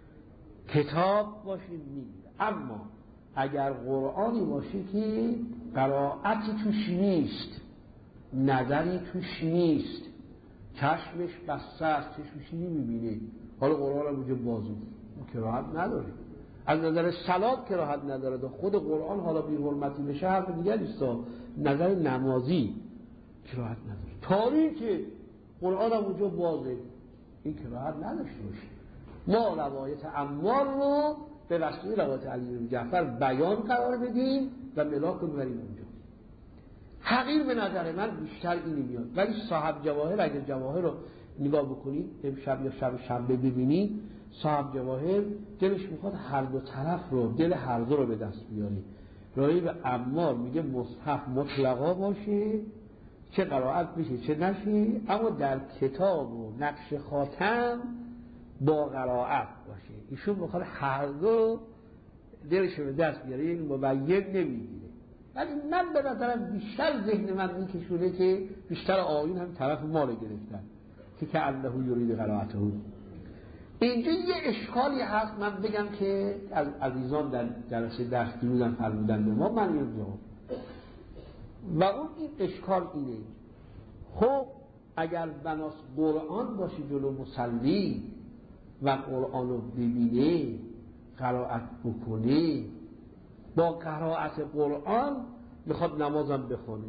کتاب باشه میگیره. اما اگر قرآنی باشه که قرائتی توش نیست، نظری توش نیست، چشمش بسته است، چشمش نمیبینه، حالا قرآن هم اونجا بازو کراهت نداره. از نظر صلات کراهت نداره، خود قرآن حالا بی حرمتی بشه حرف دیگر نیست. نظر نمازی کراهت نداره، تاریخ قرآن هم اونجا بازه، این کراهت نداشته باشه. ما روایت عمار رو به وسیله روایت علی بن جعفر بیان قرار بدیم و ملاک رو ببریم اونجا. حقیر به نظر من بیشتر اینی میاد. ولی صاحب جواهر اگر جواهر رو نگاه بکنید امشب یا شب شنبه ببینید، صاحب جواهر دلش میخواد هر دو طرف رو، دل هر دو رو به دست بیاری. راهی به عمار میگه مصحف مطلقا باشه، چه قرائت بشه چه نشه، اما در کتاب و نقش خاتم با قرائت باشه. ایشون میخواد هر دو دلش رو به دست بیاره، یک مبین نمیگیره. ولی من به نظرم بیشتر ذهن من این کشونه که بیشتر آیون هم طرف ما رو گرفتن که که الله یرید قرائته. اینجا یه اشکالی هست، من بگم که از عزیزان در جلسه درس دیروزن فرمودن به ما، من اینجا و اون این اشکال اینه، خب اگر بناس قرآن باشه جلو مصلی و قرآن رو ببینه قرائت بکنه، با قرائت قرآن میخواد نمازم بخونه،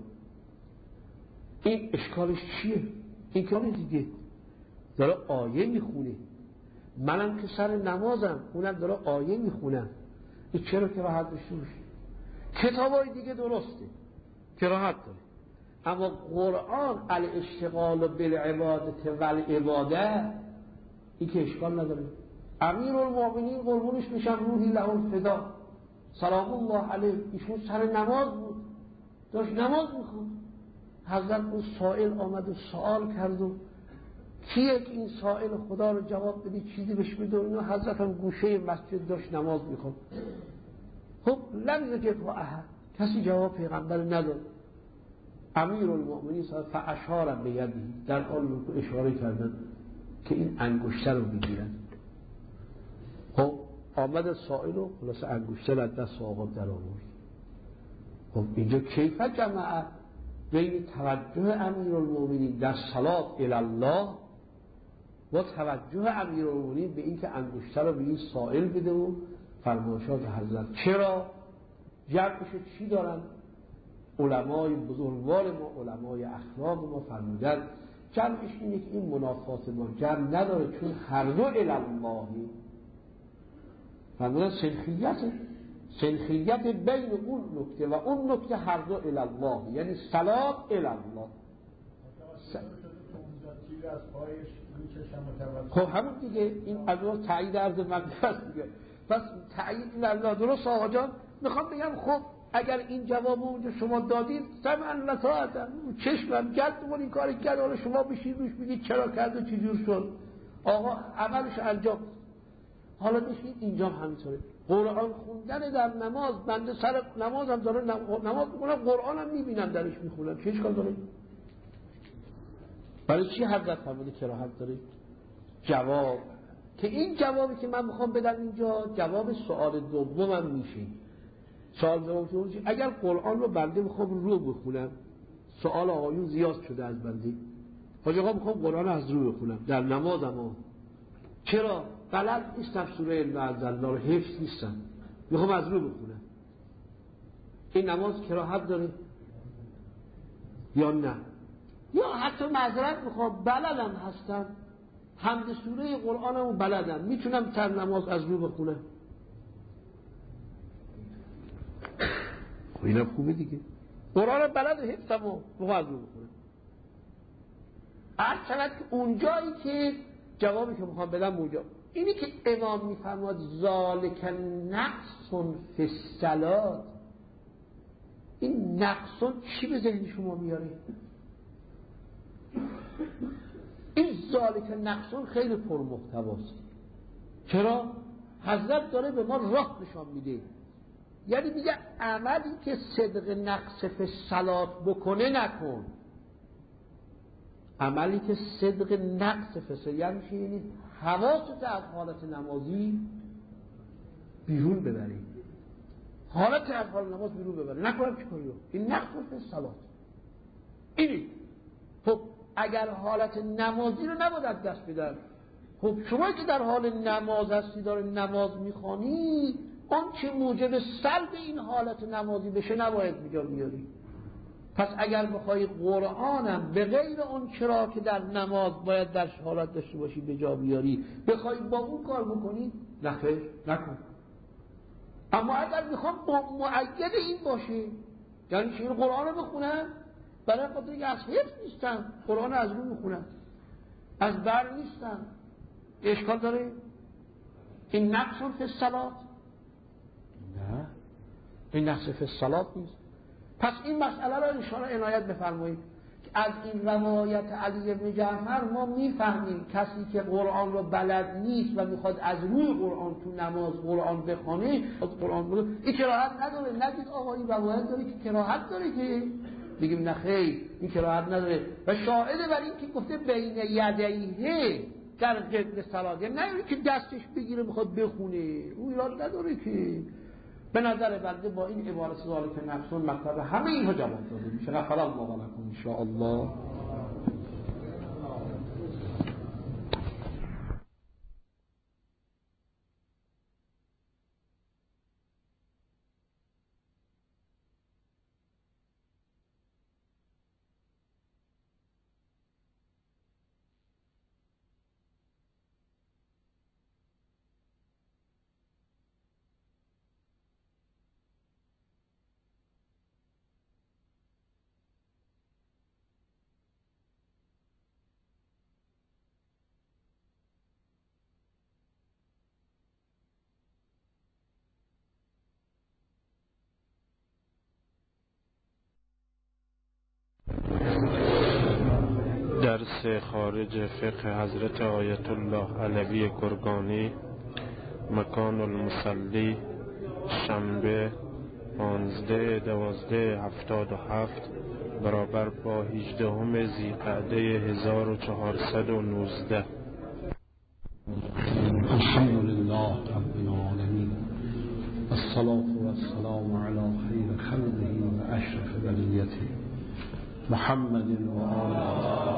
این اشکالش چیه؟ این کاری دیگه داره آیه میخونه، منم که سر نمازم اونم داره آیه میخونم، این چرا کراهت داشته باشه؟ کتابای دیگه درسته کراهت داره، اما قرآن الاشتغال بالعبادت والعباده این که اشکال نداره. امیر المؤمنین قربونش میشم روحی له الفدا سلام الله علیه، ایشون سر نماز بود داشت نماز میخوند، حضرت اون سائل آمد و سوال کرد و کیه که این سائل خدا رو جواب بدی چیزی بهش بده، و حضرت هم گوشه مسجد داشت نماز میخوند. خب لم یجد و احد، کسی جواب پیغمبر نداد. امیرالمؤمنین فاشار بیده، در حال اشاره کردن که این انگشتر رو بگیرن. خب آمد سائل و خلاص انگشتر از دست آقا در آورد. خب اینجا کیف جمع بین توجه امیرالمؤمنین در صلات الی و توجه امیرالمؤمنین به این که انگشتر رو به این سائل بده و فرمایشات حضرت. چرا؟ جمعش چی دارن؟ علمای بزرگوار ما، علمای اخلاق ما فرمودن جمعش اینه که این منافات ما جمع نداره، چون هر دو الی اللهی فرمودن سنخیت سنخیت بین اون نکته و اون نکته هر دو الی الله، یعنی صلات الی الله. خب همون دیگه این از اون تایید عرض من هست دیگه. پس تایید الله درست آقا جان. میخوام بگم خب اگر این جواب اونجا شما دادید سمعا و طاعتا، چشمم گرد اون این کار کرد، حالا شما بشید روش بگید چرا کرد و چی جور شد، آقا عملش انجام. حالا بشید اینجا همینطوره. قرآن خوندن در نماز، بنده سر نمازم داره نماز میخونم، قرآنم میبینم درش میخونم، چه اشکال داره؟ برای چی حضرت فرموده کراهت داره؟ جواب که این جوابی که من میخوام بدم اینجا جواب سوال دومم میشه. سوال دوم که اگر قرآن رو بنده میخوام رو بخونم، سوال آقایون زیاد شده از بنده، حاج آقا میخوام قرآن رو از رو بخونم در نمازم ها. چرا؟ بلد نیستم سوره المعزله رو حفظ نیستم، میخوام از رو بخونم. این نماز کراهت داره یا نه؟ یا حتی معذرت میخوام بلدم هستم، حمد سوره قرآنمو بلدم، میتونم تر نماز از رو بخونم. خب اینم خوبه دیگه، قرآن بلد حفظم و میخوام از رو بخونم. هر چقدر که اونجایی که جوابی که میخوام بدم اونجا اینی که امام میفرماد ذالک نقص فی الصلات، این نقص چی به ذهن شما میاره؟ این ذالک نقص خیلی پرمحتواست. چرا؟ حضرت داره به ما راه نشان میده، یعنی میگه عملی که صدق نقص فی الصلات بکنه نکن، عملی که صدق نقص فسر یعنی چی؟ یعنی حواست از حالت نمازی بیرون ببری، حالت از حالت نماز بیرون ببری، نکنم چی کاری رو، این نقص فی صلات اینی. خب اگر حالت نمازی رو نباید از دست بدن. خب شما که در حال نماز هستی، داره نماز میخوانی، اون چه موجب سلب این حالت نمازی بشه نباید میجا بیاری. پس اگر بخوای قرآنم به غیر اون چرا که در نماز باید در حالت داشته باشی به جا بیاری، بخوای با اون کار بکنی، نخیر نکن. اما اگر میخوام مؤید این باشه، یعنی چی؟ قرآن رو بخونم برای خاطر که از حفظ نیستم، قرآن از رو میخونم، از بر نیستم، اشکال داره؟ این نقص فی الصلات؟ نه، این نقص فی الصلات نیست. پس این مسئله را انشاءالله عنایت بفرمایید. از این روایت علی بن جعفر ما میفهمیم کسی که قرآن رو بلد نیست و میخواد از روی قرآن تو نماز قرآن بخونه، قرآن بلد این کراهت نداره. نگید آقا این روایت داره که کراهت داره، که بگیم نخیر این کراهت نداره. و شاهده بر این که گفته بین یدیه در قبل صلات، یعنی نه که دستش بگیره میخواد بخونه، اون ایراد نداره. که به نظر بنده با این عبارت ذالک نقص مطلب همه اینها جواب داده میشه. غفر الله لکم ان شاء الله. درس خارج فقه حضرت آیت الله علوی گرگانی، مکان المصلی، شنبه پانزده دوازده هفتاد و هفت برابر با هجدهم ذی‌قعده هزار و چهارصد و نوزده. الحمد لله رب العالمین والصلاة والسلام علی خیر خلقه و اشرف بریته محمد و آله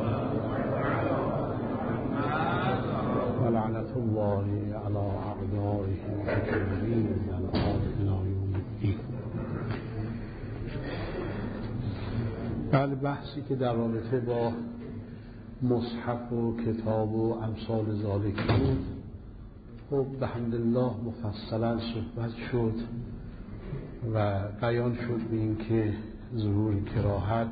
و لعنت الله علی اعدائه اجمعین من آل الی یوم الدین. بله، بحثی که در رابطه با مصحف و کتاب و امثال ذالک بود، خب بحمدالله مفصلا صحبت شد و بیان شد به این که ظهور کراهت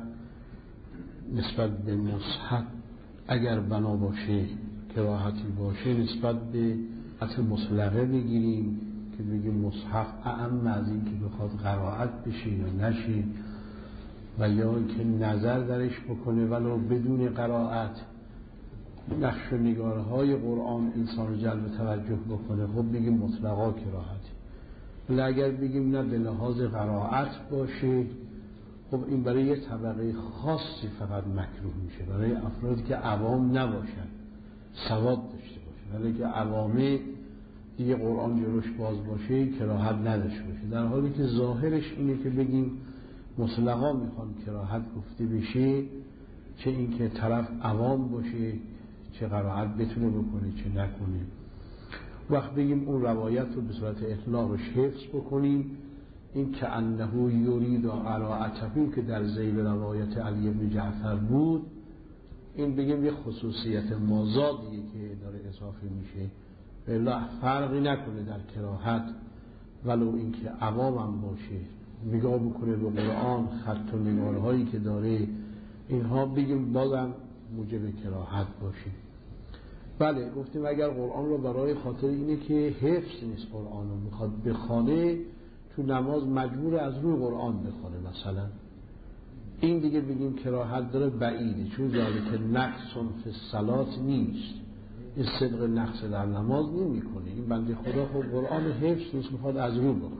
نسبت به مصحف اگر بنا باشه، کراهتی باشه، نسبت به حتی مطلقه بگیریم که بگیم مصحف اعم از این که بخواد قرائت بشه یا نشه، و یا که نظر درش بکنه ولو بدون قرائت، نقش و نگارهای قرآن انسان جلب توجه بکنه، خب بگیم مطلقا کراهتی. ولی اگر بگیم نه به لحاظ قرائت باشه، خب این برای یه طبقه خاصی فقط مکروه میشه، برای افرادی که عوام نباشن، سواد داشته باشه. ولی که عوامه دیگه قرآن جلوش باز باشه کراهت نداشته باشه، در حالی که ظاهرش اینه که بگیم مطلقا میخوان کراهت گفته بشه، چه این که طرف عوام باشه، چه قرائت بتونه بکنه چه نکنه. وقت بگیم اون روایت رو به صورت اطلاقش حفظ بکنیم، این که انه یرید و قرائته که در ذیل روایت علی بن جعفر بود، این بگیم یه خصوصیت مازادیه که داره اضافه میشه، الا فرقی نکنه در کراهت، ولو این که عوام هم باشه، نگاه بکنه به قرآن، خط و نگارهایی که داره، اینها بگیم بازم موجب کراهت باشه. بله، گفتیم اگر قرآن رو برای خاطر اینه که حفظ نیست قرآن رو میخواد بخونه، تو نماز مجبور از روی قرآن بخونه مثلا، این دیگه بگیم کراهت داره، بعیده، چون ذالک نقص فی الصلاة نیست، این صدق نقص در نماز نمی کنه. این بنده خدا خب قرآن حفظ نیست، میخواد از روی بخونه.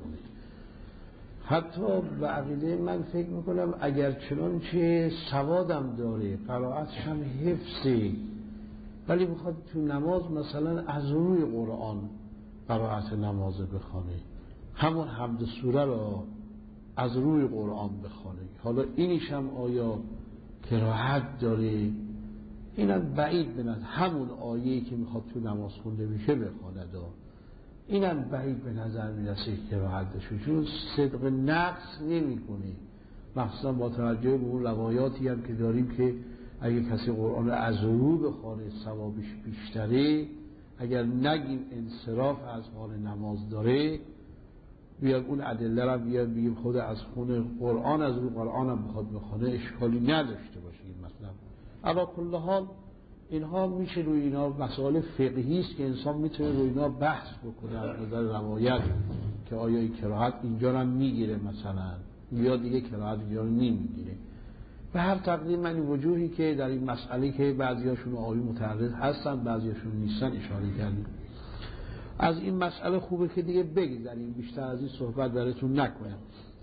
حتی به عقیده من فکر میکنم اگر چنانچه سوادم داره، قرائتش هم حفظه، ولی بخواد تو نماز مثلا از روی قرآن قرائت نماز بخونه، همون حمد سوره رو از روی قرآن بخونه، حالا اینیش هم آیا کراهت داره؟ اینم بعید بنظر، همون آیه‌ای که میخواد تو نماز خونده بشه بخونه دا، اینم بعید به نظر میرسه کراهت داشته، چون صدق نقص نمی کنه، مخصوصا با توجه به اون روایاتی هم که داریم که اگه کسی قرآن رو از رو بخونه ثوابش بیشتره، اگر نگیم انصراف از حال نماز داره، بیاد اون ادله را بیاد بگیم خود از خون قرآن از رو قرآن هم بخواد بخونه اشکالی نداشته باشه این مطلب. علی کل حال اینها میشه روی اینا مسائل فقهی است که انسان میتونه روی اینا بحث بکنه از نظر روایت، که آیا این کراهت اینجا هم میگیره مثلا، یا دیگه کراهت اینجا رو نمیگیره. به هر تقدیر من این وجوهی که در این مسئله که بعضیاشون آیه متعرض هستن بعضیاشون نیستن اشاره کردیم. از این مسئله خوبه که دیگه بگذاریم، بیشتر از این صحبت براتون نکنم.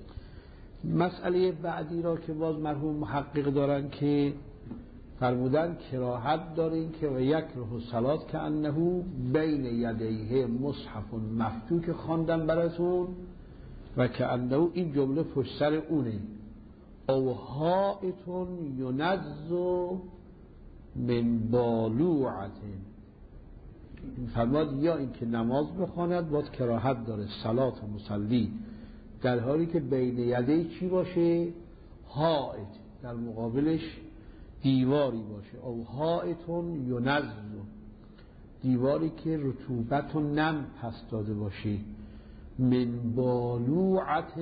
مسئله بعدی را که باز مرحوم محقق دارن که فرمودن کراهت دارین که و یکره صلات که انه بین یدیه مصحف مفتوح خواندن براتون، و که انه این جمله پشت سر اونه، او حائتون ینزو من بالوعت، فرماد یا این که نماز بخواند باید کراهت داره، صلات و مصلی، در حالی که بین یدی چی باشه؟ حائط، در مقابلش دیواری باشه، او حائتون ینزو، دیواری که رطوبت و نم پس داده باشه، من بالوعت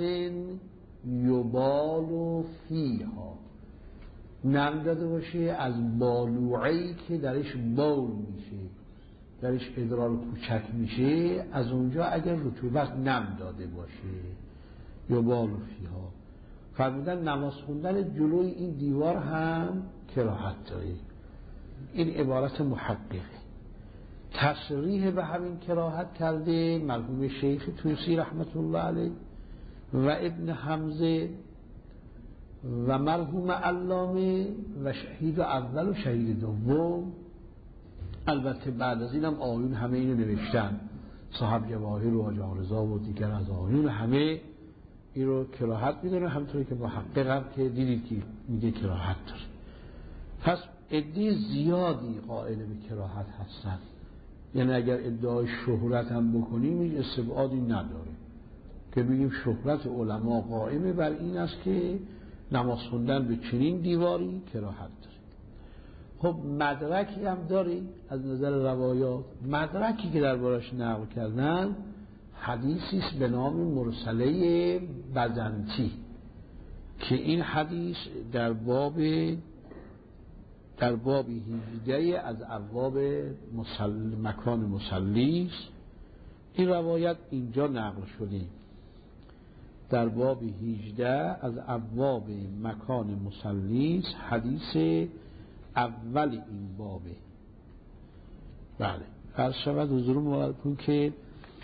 یبال فیها، نم داده باشه از بالوعی که درش بول میشه، درش ادرار کوچک میشه، از اونجا اگر رطوبت نم داده باشه، یبال فیها. فرمودن نماز خوندن جلوی این دیوار هم کراهت داره. این عبارت محققه. تصریح به همین کراهت کرده مرحوم شیخ طوسی رحمت الله علیه و ابن حمزه و مرحوم علامه و شهید اول و شهید دوم. البته بعد از اینم آیون همه اینو نوشتن، صاحب جواهر و حاجی رضا و دیگر از آیون همه این رو کراهت میدونه، همطوری که محقق هم که دیدید که میگه کراهت داره. پس عده زیادی قائل به کراهت هستن، یعنی اگر ادعای شهرت هم بکنیم این استبعادی نداره که بگیم شهرت علما قائمه بر این است که نماز خوندن به چنین دیواری کراهت داره. خب مدرکی هم داری از نظر روایات. مدرکی که دربارش نقل کردن حدیثی است به نام مرسله بزنتی که این حدیث در باب در باب هجده از ابواب مسل... مکان مصلی است. این روایت اینجا نقل شده در باب هجده از ابواب مکان مصلی است، حدیث اول این بابه. بله عرض شود حضور مبارک کن که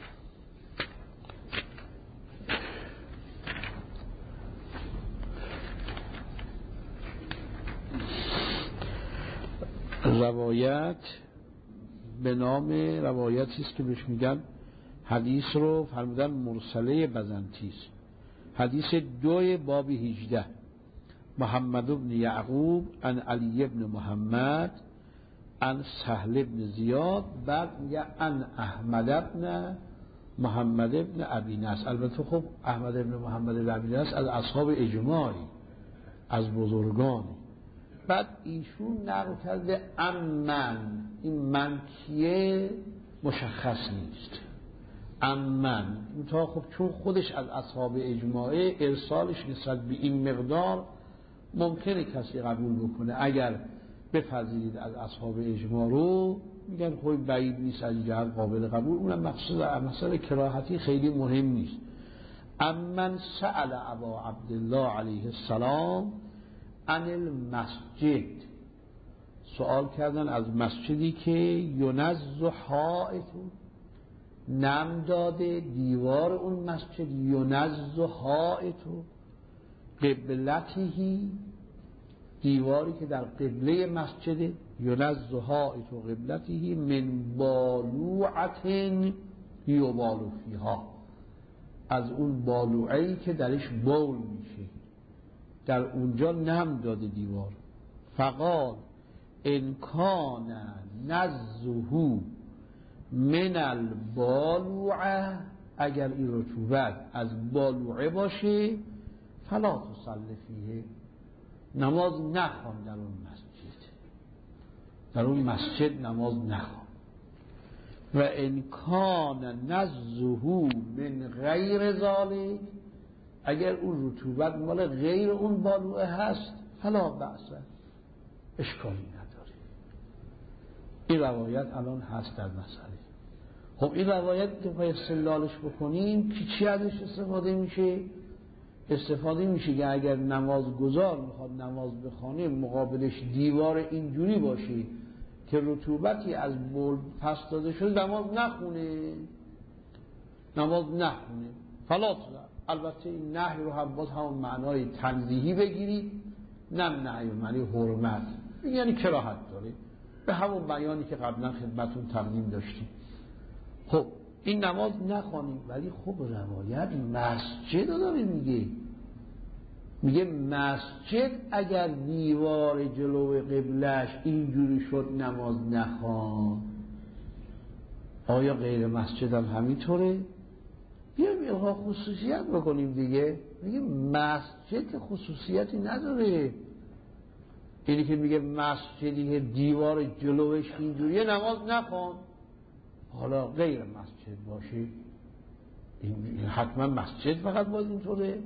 روایت به نام روایتی است که بهش میگن حدیث رو فرمودن مرسله بزنتی است. حدیث دوی باب هجده محمد بن یعقوب عن علی بن محمد عن سهل بن زیاد، بعد میگه عن احمد بن محمد بن ابی نصر. البته خب احمد بن محمد بن ابی نصر از اصحاب اجماعی، از بزرگانی. بعد ایشون نقل کرده امن، این من کیه مشخص نیست، امن تا خب چون خودش از اصحاب اجماعه ارسالش نسبت به این مقدار ممکنه کسی قبول بکنه. اگر بپذیرید از اصحاب اجماع رو میگن خب بعید نیست از جهت قابل قبول، اونم مقصود مسئله کراهتی خیلی مهم نیست. امن سأل ابا عبدالله علیه السلام عن المسجد، سوال کردن از مسجدی که ینز حائطو، نم داده دیوار اون مسجد، ینز حائطو قبلتهی، دیواری که در قبله مسجد، ینز حائطو قبلتهی من بالوعت یبالو فیها، از اون بالوعی که درش بول میشه در اونجا نم داده دیوار. فقال ان کان نزهو من البالوعه، اگر این رطوبت از بالوعه باشه فلا تصلی فیه، نماز نخوان در اون مسجد، در اون مسجد نماز نخوان. و ان کان نزهو من غیر ذالک، اگر اون رطوبت مال غیر اون بالوعه هست فلا بأس، اشکالی نداره. این روایت الان هست در مسئله. خب این روایت که باید استدلالش بکنیم که چی ازش استفاده میشه؟ استفاده میشه که اگر نماز گذار میخواد نماز بخونه مقابلش دیوار اینجوری باشه که رطوبتی از بول پس داده شده، نماز نخونه، نماز نخونه فلا. البته این نهی رو هم باز همون معنای تنزیهی بگیرید، نه نهی معنی حرمت، یعنی کراهت داره، به همون بیانی که قبلا خدمتون تقدیم داشتیم. خب این نماز نخوانیم، ولی خب روایت مسجد رو داره میگه، میگه مسجد اگر دیوار جلو قبلش اینجوری شد نماز نخوان، آیا غیر مسجد هم همینطوره؟ بیایم اینها خصوصیت بکنیم دیگه. میگه مسجد که خصوصیتی نداره، اینی که میگه مسجدی که دیوار جلوش اینجوریه نماز نخوان، حالا غیر مسجد باشه این حتما مسجد فقط باید اینطوره؟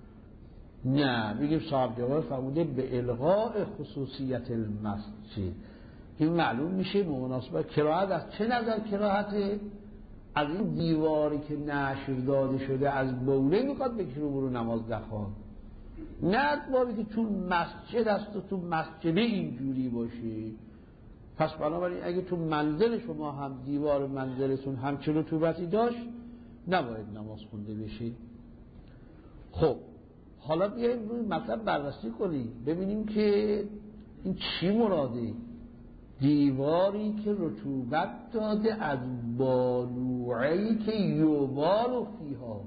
نه، میگیم صاحب جواهر فرموده به الغاء خصوصیت المسجد. این معلوم میشه به مناسبت کراهت از چه نظر کراهته؟ از این دیواری که نشر داده شده از بوله میخواد بکشه رو برو نماز نخوان، نه بابی که تو مسجد است و تو مسجد اینجوری باشه. پس بنابراین اگه تو منزل شما هم دیوار منزلتون همچون رطوبتی داشت نباید نماز خونده بشه. خب حالا بیاییم روی مطلب بررسی کنیم ببینیم که این چی مراده. دیواری که رطوبت داده از بالوعه‌ای که یبال فیها،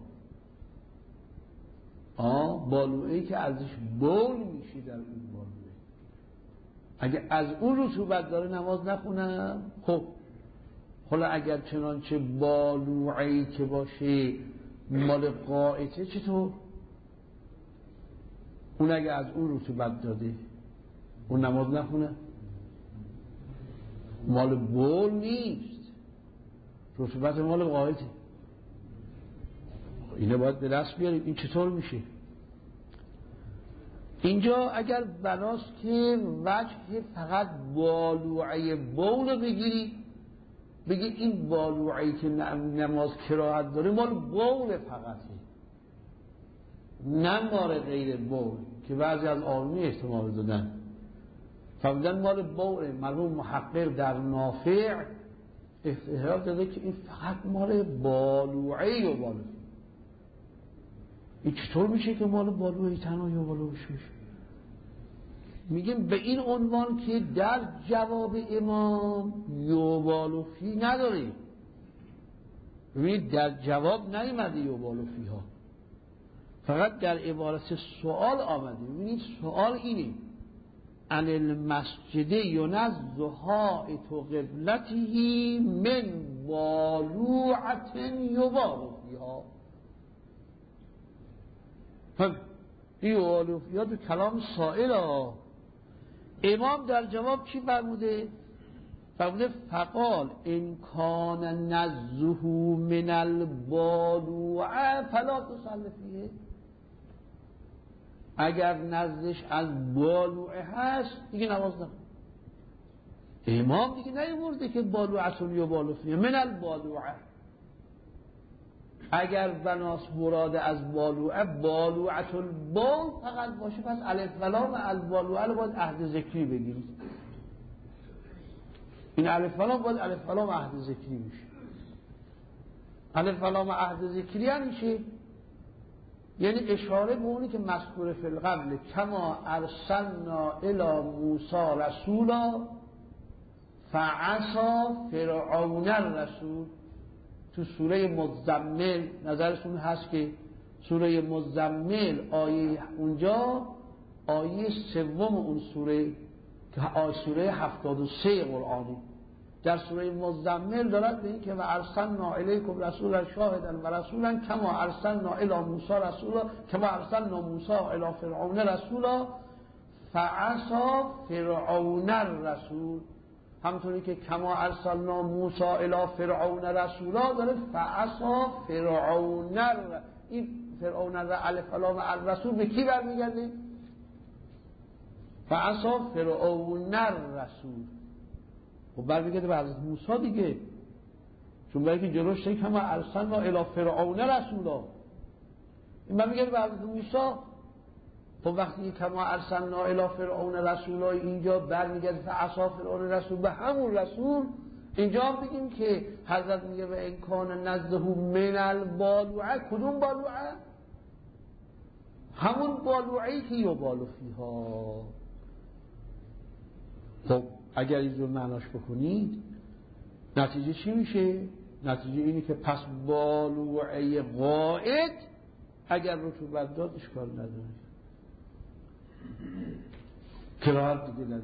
آه بالوعه‌ای که ازش بول میشه در اون بالوعه، اگه از اون رطوبت داره نماز نخونم. خب حالا اگر چنانچه بالوعه‌ای که باشه مال قائته چطور؟ اون اگه از اون رطوبت داده اون نماز نخونه؟ مال بول نیست، رطوبت مال قائته. اینه باید به دست بیاریم. این چطور میشه؟ اینجا اگر بناست که وجه فقط بالوعه بول رو بگیری، بگی این بالوعه‌ای که نماز کراهت داره مال بول فقطه، نه مال غیر بول که بعضی از آلمی احتمال دادن فهمیدن مال بول. مرحوم محقق در نافع احتمال داده که این فقط مال بالوعه و بالو. این چطور میشه که مال بالوعه تنها یا بالو میشه؟ میگیم به این عنوان که در جواب امام یوبالو فی نداره. ببینید در جواب نیامده یوبالو فی ها، فقط در عبارت سوال آمده. ببینید سوال اینه: ان المسجد ینزها تو قبلته من بالوعة یبالو فیها. هم این یبالو فیها تو کلام سائل ها. امام در جواب چی فرموده؟ فرموده فقال ان کان نزه من البالوعه فلا تصلی فیه. اگر نزدش از بالوعه هست دیگه نماز نخون. امام دیگه نیورده که بالوعتون یا بالو فیه من البالوعه. اگر بناس مراد از بالوعه بالوعت البول فقط باشه، پس الف و لام البالوعه رو باید عهد ذکری بگیرید. این الف و لام باید الف و لام عهد ذکری میشه. الف و لام عهد ذکری یعنی چی؟ یعنی اشاره به اونی که مذکور فی القبل کما ارسلنا الی موسی رسولا فعصا فرعون الرسول. تو سوره مزمل نظرشون هست که سوره مزمل آیه اونجا آیه سوم اون سوره که آیه سوره هفتاد و سه قرآنی در سوره مزمل دارد به این که و ارسلنا الیکم رسولا شاهدا و رسولا کما ارسلنا الی موسی رسولا کما ارسلنا موسی الی فرعون رسولا فعصا فرعون الرسول. همونطوری که کما ارسلنا موسی الی فرعون رسولا داره فعصا فرعون. این فرعون و الف لام الرسول به کی برمیگرده؟ فعصا فرعون الرسول. خب برمیگرده به حضرت موسی دیگه، چون برای که جلوش شده کما ارسلنا الی فرعون رسولا، این برمیگرده به حضرت موسی. خب وقتی کما ارسلنا الی فرعون رسولا اینجا برمیگرده فعصا فرعون رسول به همون رسول. اینجا هم بگیم که حضرت میگه و ان کان نزده من البالوعه. کدوم بالوعه؟ همون بالوعه‌ای که یبالو فیها. خب اگر این رو معناش بکنید نتیجه چی میشه؟ نتیجه اینه که پس بالوعه قائد اگر رطوبت داد اشکال نداره، کراهت دیگه نداره.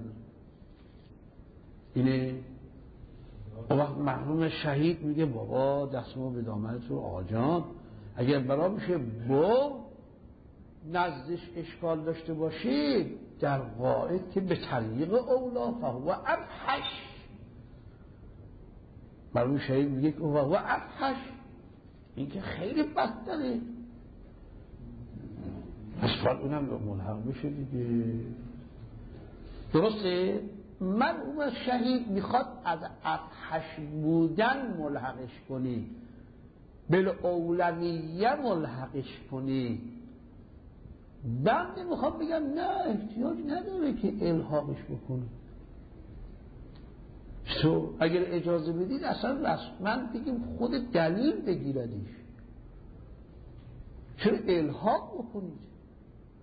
اینه اون وقت مرحوم شهید میگه بابا دستمو به دامنت رو آقا جان، اگر برا میشه با نزدش اشکال داشته باشه در قائد که به طریق اولا فهو افحش. مرحوم شهید میگه که فهو افحش، این که خیلی بدتره. پس باید اونم ملحق بشه دیگه. درسته؟ مرحوم شهید میخواد از افحش بودن ملحقش کنی، بالاولویه ملحقش کنی. بنده میخواد بگم نه احتیاج نداره که الحاقش بکنی. تو اگر اجازه بدید اصلا رسما بگیم خود دلیل بگیردیش، چرا الحاق بکنید؟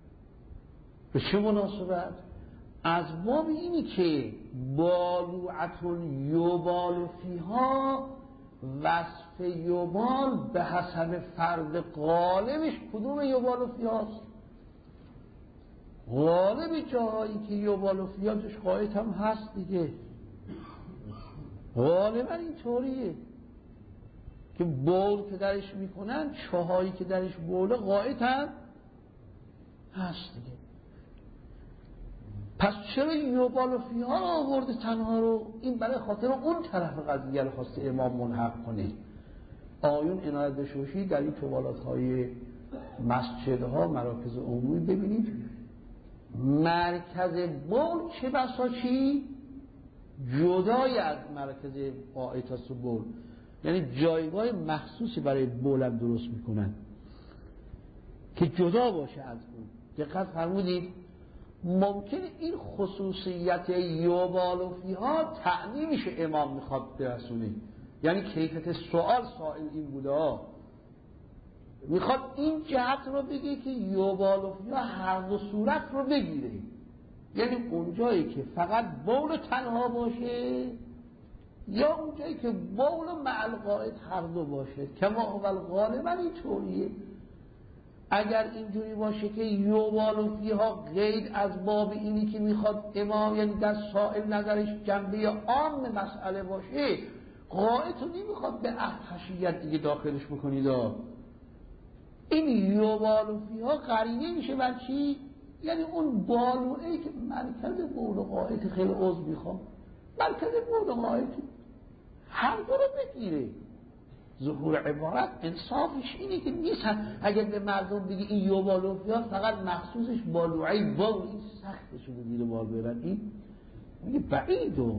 به چه مناسبت؟ از باب اینی که بالوعتون یبال فیها، وصف یبال به حسب فرد غالبش کدوم یبال فیهاست؟ غالب جاهایی که یبال فیها توش قایت هم هست دیگه، غالبا اینطوریه که بول که درش میکنن چاهایی که درش بوله قایت هم هست دیگه. پس چرا یبال فیها رو آورده تنها رو؟ این برای خاطر اون طرف قضیه رو خواسته امام ملحق کنه. آیون عنایت بشوشی در این توالات های مسجدها، مراکز عمومی ببینید مرکز بول چه بسا چی جدای از مرکز قائط است و بول، یعنی جایگاه مخصوصی برای بول هم درست میکنن که جدا باشه از اون. دقت فرمودید؟ ممکنه این خصوصیت یبال فیها تعنی میشه امام میخواد برسونه، یعنی کیفیت سوال سائل این بوده، میخواد این جهت رو بگه که یبال فیها هر دو صورت رو بگیره، یعنی اونجایی که فقط بول تنها باشه یا اونجایی که بول و مع القائد هر دو باشه. کما اول غالبا اینطوریه. اگر اینجوری باشه که یبال فیها غیر از باب اینی که میخواد امام یعنی در سائل نظرش جنبه عام مسئله باشه، قائد رو نمیخواد به احتشیت دیگه داخلش بکنید. این یبال فیها قرینه میشه بر چی؟ یعنی اون بالوئه‌ای که مرکز بول و قائد، خیلی عضو میخوام مرکز بول و قائد هر دو رو بگیره. ظهور عبارت انصافش اینه که نیست اگر به مردم بگی این یبال فیها فقط مخصوصش بالوعی بول، این سخت شده زیر بال برن، این میگه بعیده.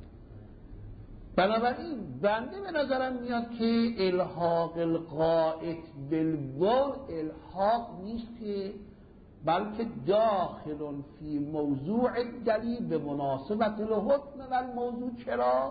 بنابراین بنده به نظرم میاد که الحاق القائد بالبول الحاق نیست که، بلکه داخل فی موضوع دلیل به مناسبت الحکم و الموضوع. چرا؟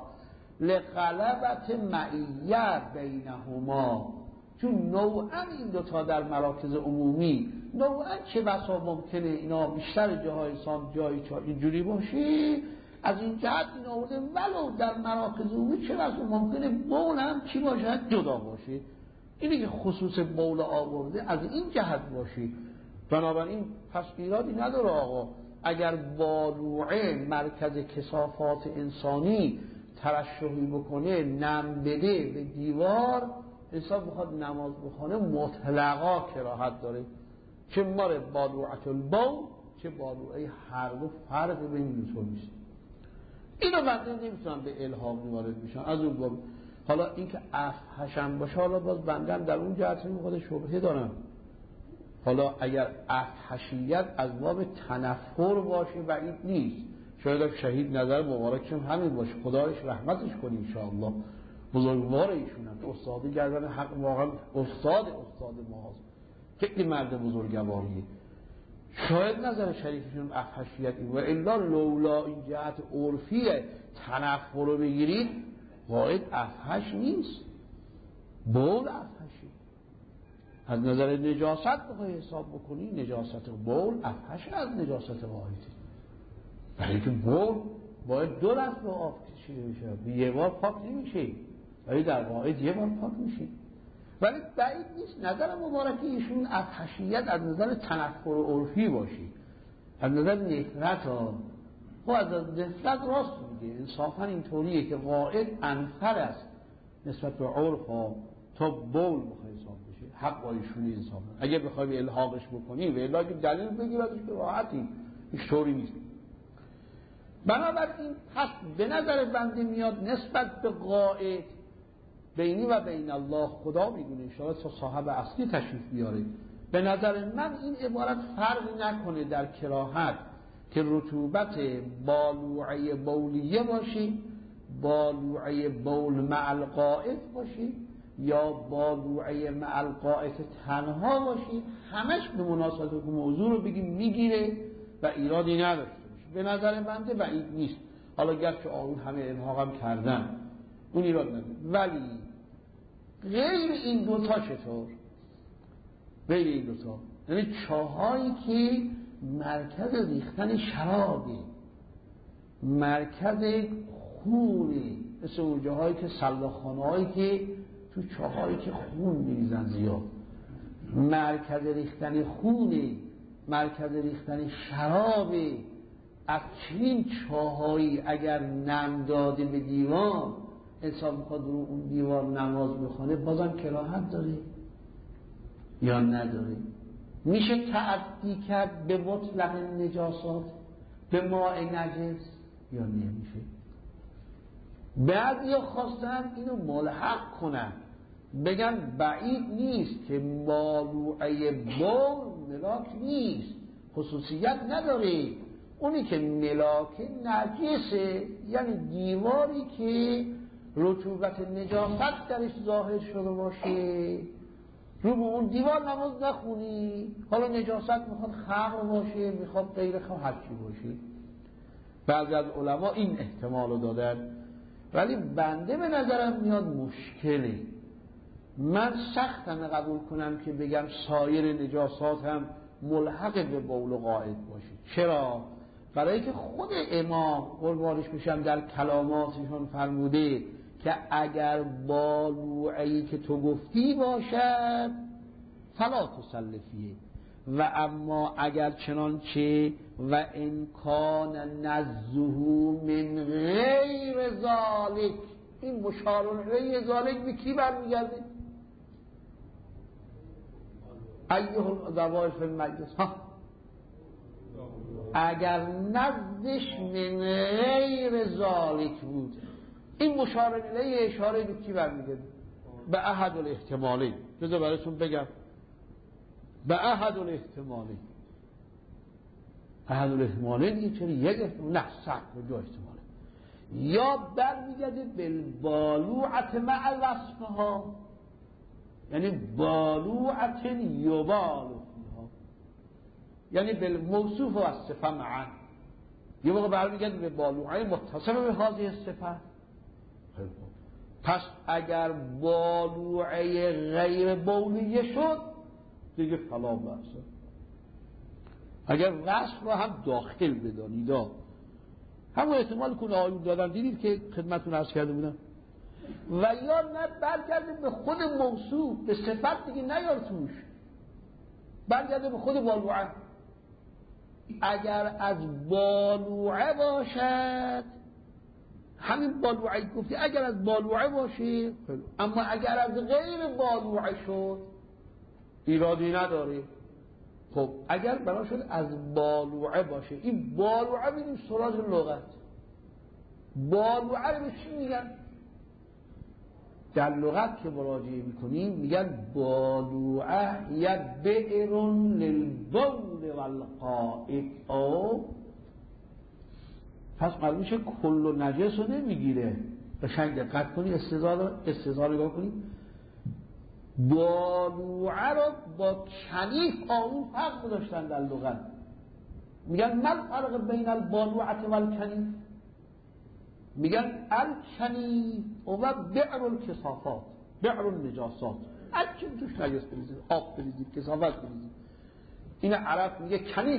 لغلبت معیه بینهما، چون نوعا این دوتا در مراکز عمومی نوعا چه بسا ممکنه اینا بیشتر جاهای سام جایی چا اینجوری باشه، از این جهت این آورده، ولو در مراکز عمومی چه بسا ممکنه بول هم چی باشه جدا باشه. اینه که خصوص بول آورده از این جهت باشه. بنابراین پس ایرادی نداره آقا اگر بالوعه مرکز کثافات انسانی ترشحی بکنه، نم بده به دیوار، انسان بخواد نماز بخونه مطلقا کراهت داره، چه ماره بالوعه البول چه بالوعه هر دو فرق بین دو نیست. اینو بنده نمیتونم به الهام وارد میشن از اون باب. حالا اینکه افحشم باشه، حالا باز بندم در اون جهت میخواد شبهه دارم. حالا اگر افحشیت از باب تنفر باشه بعید نیست، شاید شهید نظر مبارکشون همین باشه، خدایش رحمتش کنه انشاءالله، بزرگوار ایشون هم استادی گردن حق، واقعا استاد استاد ماست، خیلی مرد بزرگواریه. شاید نظر شریفشون افحشیت این و الا لولا این جهت عرفی تنفر رو بگیرید، قائد افحش نیست، بول افحشی. از نظر نجاست بخوای حساب بکنی، نجاست بول افحش از نجاست قائده، برای اینکه بول باید دو دفعه آب کشیده بشه، یه بار پاک نمیشه، ولی در قائد یه بار پاک میشه. ولی بعید نیست نظر مبارکی ایشون افحشیت از نظر تنفر و عرفی باشی، از نظر نفرت ها. خب از نفرت راست میگه، انصافا اینطوریه که قائد انفر است نسبت به عرف ها تا بول بخواه حساب بشه. حق با ایشونی انصافا اگه بخوای الحاقش بکنی و الا که دلیل بگیر ازش به راحتی، هیچ طوری نیست. بنابراین پس به نظر بنده میاد نسبت به قائد بینی و بین الله خدا میگونه، انشاءالله تا صاحب اصلی تشریف بیاره. به نظر من این عبارت فرقی نکنه در کراهت که رطوبت بالوعه بولیه باشی، بالوعه بول مع القائد باشی، یا بالوعه مع القائد تنها باشی، همش به مناسبت موضوع رو بگیم میگیره و ایرادی نداشته باشه. به نظر بنده بعید نیست. حالا گرچه آن همه الحاقم کردن اون ایراد نداره، ولی غیر این دوتا چطور؟ غیر این دوتا یعنی چاهایی که مرکز ریختن شرابه، مرکز خونه، مثل اون جاهایی که سلاخانه هایی که تو چاهایی که خون میریزن زیاد، مرکز ریختن خونه، مرکز ریختن شرابه. از چنین چاهایی اگر نم داده به دیوار، انسان میخواد رو اون دیوار نماز بخونه، بازم کراهت داره یا نداره؟ میشه تعدی کرد به مطلق نجاسات، به ماء نجس یا نمیشه؟ بعضیا خواستن اینو ملحق کنن، بگن بعید نیست که مالوعه بول ملاک نیست، خصوصیت نداره، اونی که ملاک نجسه، یعنی دیواری که رطوبت نجاست درش ظاهر شده باشه، رو به اون دیوار نماز نخونی، حالا نجاست میخواد خمر باشه، میخواد غیر خمر هرچی باشه. بعضی از علما این احتمال رو دادن، ولی بنده به نظرم میاد مشکله. من سختم قبول کنم که بگم سایر نجاسات هم ملحق به بول و غائط باشه. چرا؟ برای که خود امام قربانش میشم در کلاماتشون فرموده که اگر بالوعی که تو گفتی باشد فلا تصلفیه، و اما اگر چنانچه و امکان نزهو من غیر ذالک، این مشار الیه ذالک به کی برمیگرده؟ ایه دوای فی المجلس، ها اگر نزدش من غیر ذالک بود، این مشار الیه اشاره به کی برمیگرده؟ به احد الاحتمالین. بذار براتون بگم به احد الاحتمالین. احد الاحتمالین دیگه چرا یک احتمال؟ نه صح به دو احتماله. یا برمیگرده بالبالوعت مع وصفها، یعنی بالوعت یبال فیها، یعنی بالموصوف و الصفه معا. یه موقع برمیگرده به بالوعه متصف به هذه الصفه. پس اگر بالوعه غیر بولیه شد دیگه فلا بحثه. اگر وصف رو هم داخل بدانید، همون احتمال کنه آیون دادن دیدید که خدمتون عرض کرده بودم، و یا نه برگرده به خود موصوف، به صفت دیگه نیار توش، برگرده به خود بالوعه. اگر از بالوعه باشد، همین بالوعه گفتی، اگر از بالوعه باشه، اما اگر از غیر بالوعه شد ایرادی نداره. خب اگر بنا شد از بالوعه باشه، این بالوعه بینیم سراغ لغت، بالوعه رو چی میگن؟ در لغت که مراجعه میکنیم میگن بالوعه ید بئرون للبول والقائط. او پس معلوم میشه کل و نجس رو نمیگیره. قشنگ دقت کنی، استدلال نگاه کنی، بالوعه رو با کنیف آن فرق گذاشتن در لغت. میگن من فرق بین البالوعه و الکنیف، میگن الکنیف و بعر الکثافات، بعر النجاسات، هرچی توش نجس بریزید، آب بریزید، کثافت بریزید، این عرب میگه کنیف.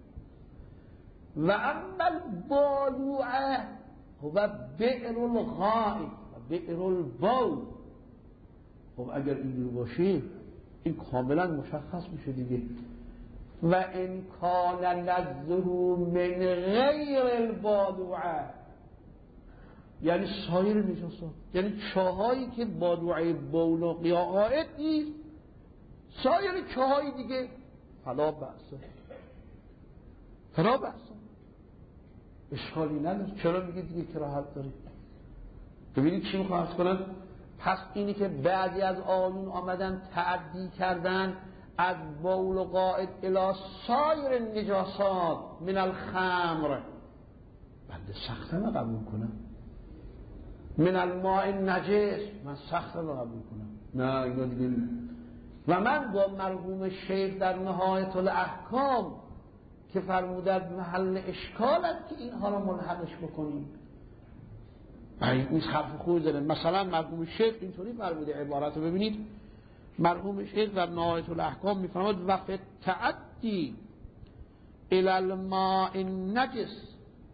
و اما البالوعه و بعر الغائط و بعر البول. خب اگر اینجور باشه این کاملا مشخص میشه دیگه. و ان کان نزهو من غیر البالوعه، یعنی سایر نجاسات، یعنی چاهایی که بالوعه بول و غائط نیست، سایر چاهای دیگه فلا بأسه، فلا بأسه، اشکالی نداره. چرا میگه دیگه کراهت داره؟ ببینید چی میخواد کنن. پس اینی که بعضی از آیون آمدن تعدی کردن از بول و غائط الی سایر نجاسات من الخمر، بنده سختم قبول کنم. من الماء نجس، من سختم قبول کنم. نه اینا دیگه. و من با مرحوم شیخ در نهایت الاحکام که فرمودند محل اشکالت که اینها را ملحقش بکنیم، این حرف خوبی زدن. مثلا مرحوم شیخ اینطوری فرموده، عبارت رو ببینید. مرحوم شیخ در نهایت الاحکام میفرماد و فی تعدی الی الماء النجس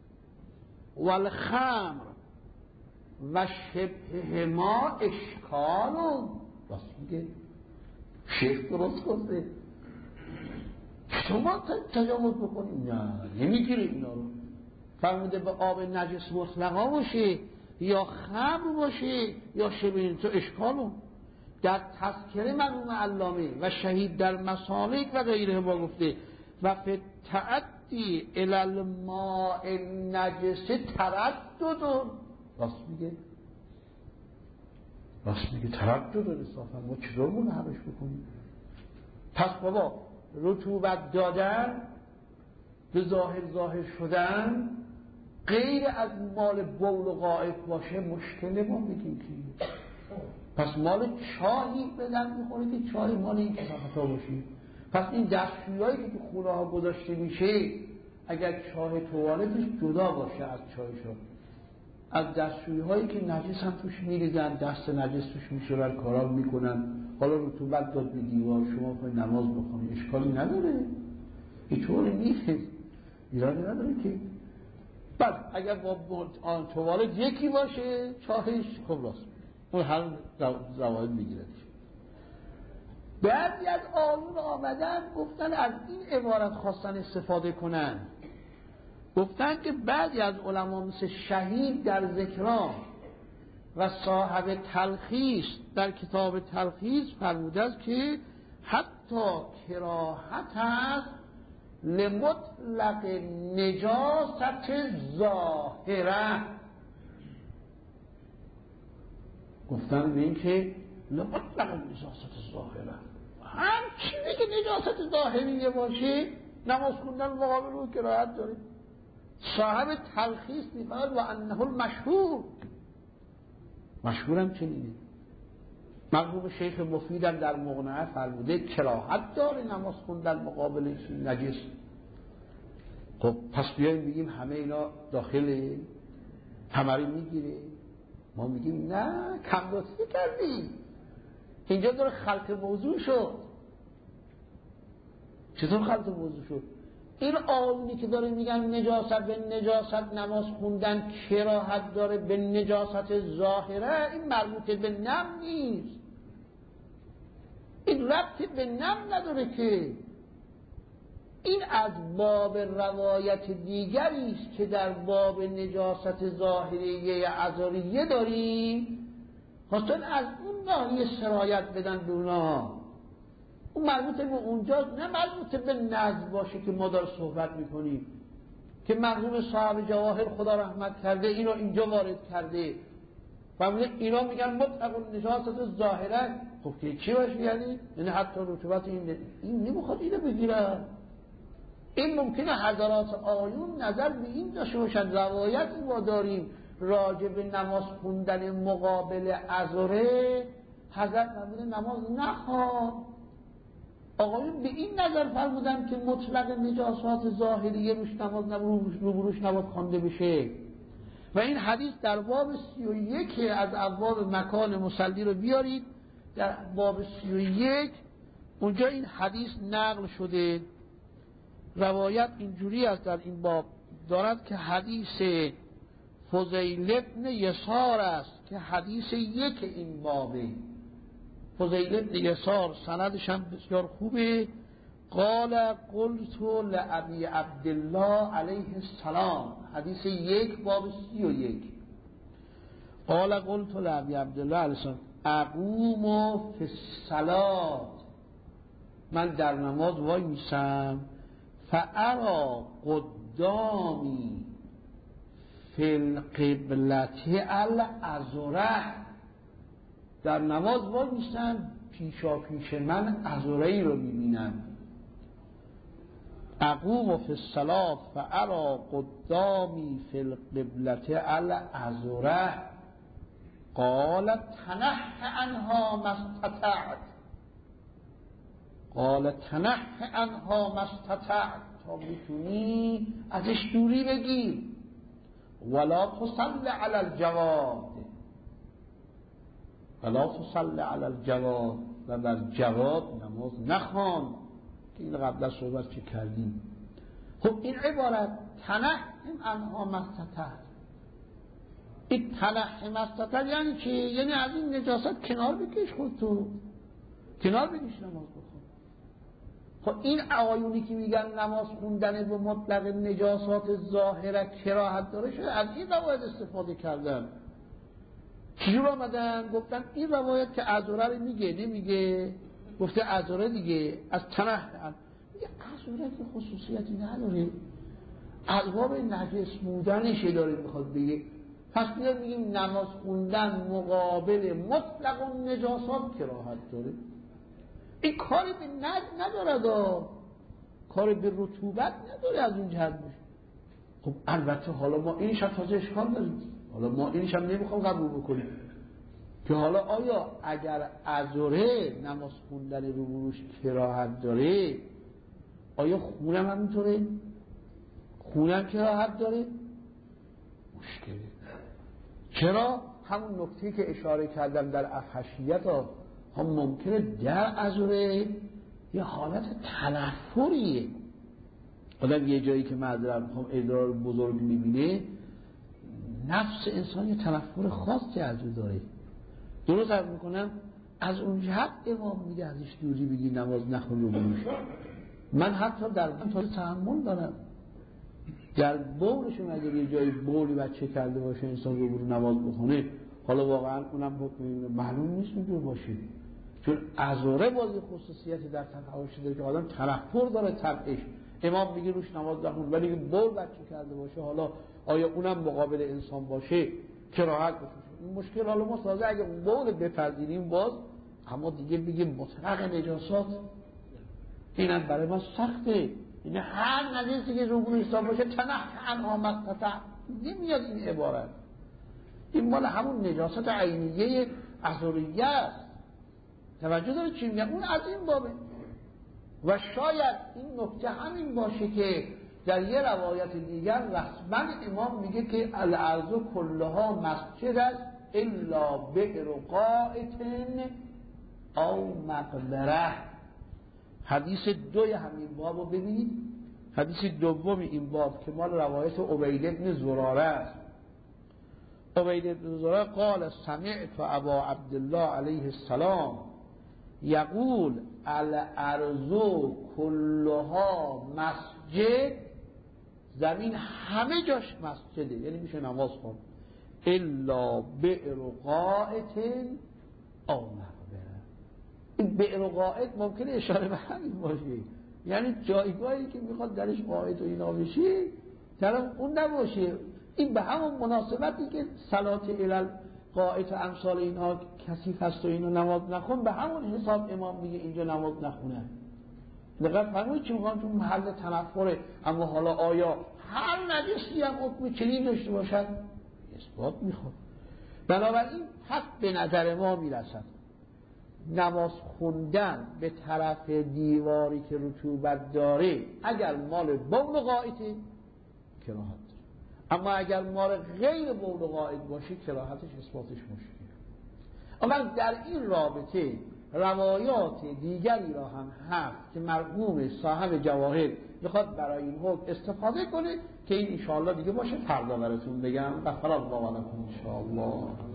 والخمر و شبه ما اشکالون. راست میگه، شیخ درست گفته. شما تجاوز بکنید نه نمیگیره اینا رو. فرموده به آب نجس مطلقا باشه یا خمر باشه یا شبه این تو اشکالون. در تذکره مرحوم علامه و شهید در مسالک و غیره ما گفته و فی تعدی الی الماء النجس تردد. راست میگه، راست میگه تردد انصافا. ما چطور منحرش بکنیم؟ پس بابا رطوبت دادن به ظاهر ظاهر شدن غیر از مال بول و غائط باشه مشکل ما میگیم که پس مال چاهی به درد میخوره که چای مال این کسافتا باشه. پس این دستشویی که تو خونه ها گذاشته میشه اگر چاه توالتش جدا باشه از چایشون، از دستشویی هایی که نجس هم توش میریزن، دست نجس توش میشورن، کارا میکنن، حالا رطوبت داد به دیوار، شما باید نماز بخونید، اشکالی نداره، اینطوری نیست، ایرادی نداره که. بعد اگر با آن توالت یکی باشه چاهش خب راست اون هر زواید میگیرد. بعضی از آیون آمدن گفتن از این عبارت خواستن استفاده کنن، گفتن که بعضی از علما مثل شهید در ذکران و صاحب تلخیص در کتاب تلخیص فرموده است که حتی کراهت است لمطلق نجاست ظاهره. گفتن به این که لمطلق نجاست ظاهره، هم چیزی که نجاست ظاهریه باشه نماز خوندن مقابل رو کراهت داره. صاحب تلخیص میفرماید و انه المشهور، مشهورم چنینه. مرحوم شیخ مفیدم در مقنعه فرموده کراهت داره نماز خوندن مقابل نجس. خب پس بیاییم بگیم همه اینا داخله همه میگیره؟ ما میگیم نه، کم لطفی کردی، اینجا داره خلط موضوع شد. چطور خلط موضوع شد؟ این آیونی که داره میگن نجاست به نجاست نماز خوندن کراهت داره به نجاست ظاهره، این مربوط به نم نیست، این ربطی به نم نداره که. این از باب روایت دیگری است که در باب نجاست ظاهریه عذریه داریم، خواستن از اون ناحیه سرایت بدن به اونا. اون مربوط به اونجاست، نه مربوط به نزد باشه که ما داره صحبت میکنیم که مرحوم صاحب جواهر خدا رحمت کرده اینو اینجا وارد کرده و اینا میگن مطلق نجاست ظاهره. خب که چی باشه یعنی؟ یعنی حتی رطوبت این این نمیخواد اینو بگیرن. این ممکنه حضرات آیون نظر به این داشته باشن. روایتی ما داریم راجع به نماز خوندن مقابل عذره، حضرت فرمودن نماز نخوان. آقایون به این نظر فرمودن که مطلق نجاسات ظاهریه روش نماز نباید روبروش نباید خوانده بشه. و این حدیث در باب سی و یک از ابواب مکان مصلی رو بیارید، در باب سی و یک اونجا این حدیث نقل شده. روایت اینجوری است در این باب دارد که حدیث فضیل ابن یسار است که حدیث یک این بابه. فضیل ابن یسار سندش هم بسیار خوبه. قال قلت لابی عبدالله علیه السلام، حدیث یک باب سی و یک. قال قلت لابی عبدالله علیه السلام اقوم فی الصلاة، من در نماز وای میسم، فارا قدامی فی القبلة العذره، در نماز وای میسم پیشا پیش من عذره ای رو میبینم. اقوم فی الصلاة فارا قدامی فی القبلة العذره قال تنح عنها ما استطعت، قال تنح عنها ما استطعت، تا میتونی ازش دوری بگیر. ولا تصل علی الجواد، ولا تصل علی الجواد، و بر جواد نماز نخوان که این قبل از صحبت چه کردیم. خب این عبارت تنحم انها مستتر، این تنحم مستتر یعنی چی؟ یعنی از این نجاست کنار بکش، خود تو کنار بکش نماز بخون. خب این آقایونی که میگن نماز خوندن به مطلق نجاسات ظاهره کراهت داره شده از این روایت استفاده کردن. چجور آمدن؟ گفتن این روایت که عذره رو میگه نمیگه، گفته عذره دیگه از تنحم، میگه عذره که خصوصیتی نداره، اسباب نجس بودنشه داره میخواد بگه. پس بیاد میگیم نماز خوندن مقابل مطلق و نجاسات کراهت داره. این کاری به نج نداره، کاری به رطوبت نداره از اون جهت میشه. خب البته حالا ما اینش هم تازه اشکال داریم، حالا ما اینش هم نمیخوام قبول بکنیم که حالا آیا اگر عذره نماز خوندن رو بروش کراهت داره، آیا خونم همینطوره؟ خونم کراهت داره؟ مشکله. چرا؟ همون نکته که اشاره کردم در افحشیت ها هم ممکنه در عذره یه حالت تنفریه، آدم یه جایی که معذرت میخوام ادرار بزرگ میبینه، نفس انسان یه تنفر خاصی از او داره. درست عرض میکنم از اون جهت امام میگه ازش دوری بگی، نماز نخون رو بروش. من حتی در من تازه تحمل دارم در بولشون اگر یه جایی بولی بچه کرده باشه انسان رو برو نماز بخونه، حالا واقعا اونم حکم معلوم نیست اونجور باشه، چون عذره بازی خصوصیتی در تفاوت داره که آدم تنفر داره طبعش. امام میگه روش نماز نخون، ولی که بول بچه کرده باشه حالا آیا اونم مقابل انسان باشه کراهت باشه. این مشکل حالا ما سازه اگه اون بول بپذیریم باز، اما دیگه بگه مطلق نجاسات اینم برای ما سخته. این هر نجسی که روبرو حساب باشه تنحم آمستتر نمیاد این عبارت. این مال همون نجاست عینیه عذریه است. توجه داره چی میگم؟ اون از این بابه. و شاید این نکته همین باشه که در یه روایت دیگر رسما امام میگه که الارض کلها مسجد است الا بئر قائط او مقبره. حدیث دوی همین بابو ببینید، حدیث دوم این باب که مال روایت عبید بن زراره است. عبید بن زراره قال سمعت ابا عبدالله علیه السلام یقول الارض کلها مسجد، زمین همه جاش مسجده، یعنی میشه نماز خوند، الا بئر قائط او مقبره. این بئر قائط ممکنه اشاره به همین باشه، یعنی جایگاهی که میخواد درش قائط و اینا بشه طرف اون نباشه. این به همون مناسبتی که صلات الال قائط و امثال اینها کثیف هست و اینو نماز نخون، به همون حساب امام میگه اینجا نماز نخونه. دقیق فرمایید چی میخوام تو محل تنفره. اما حالا آیا هر نجسی هم حکم چنین داشته باشد؟ اثبات میخواد. بنابراین حق به نظر ما میرسد نماز خوندن به طرف دیواری که رطوبت داره اگر مال بول قائطه کراهت داره، اما اگر مال غیر بول قائط باشه کراهتش اثباتش مشکله. اما در این رابطه روایات دیگری را هم هست که مرحوم صاحب جواهر میخواد برای این حکم استفاده کنه که این انشاءالله دیگه باشه فردا براتون بگم. غفر الله لکم انشاءالله.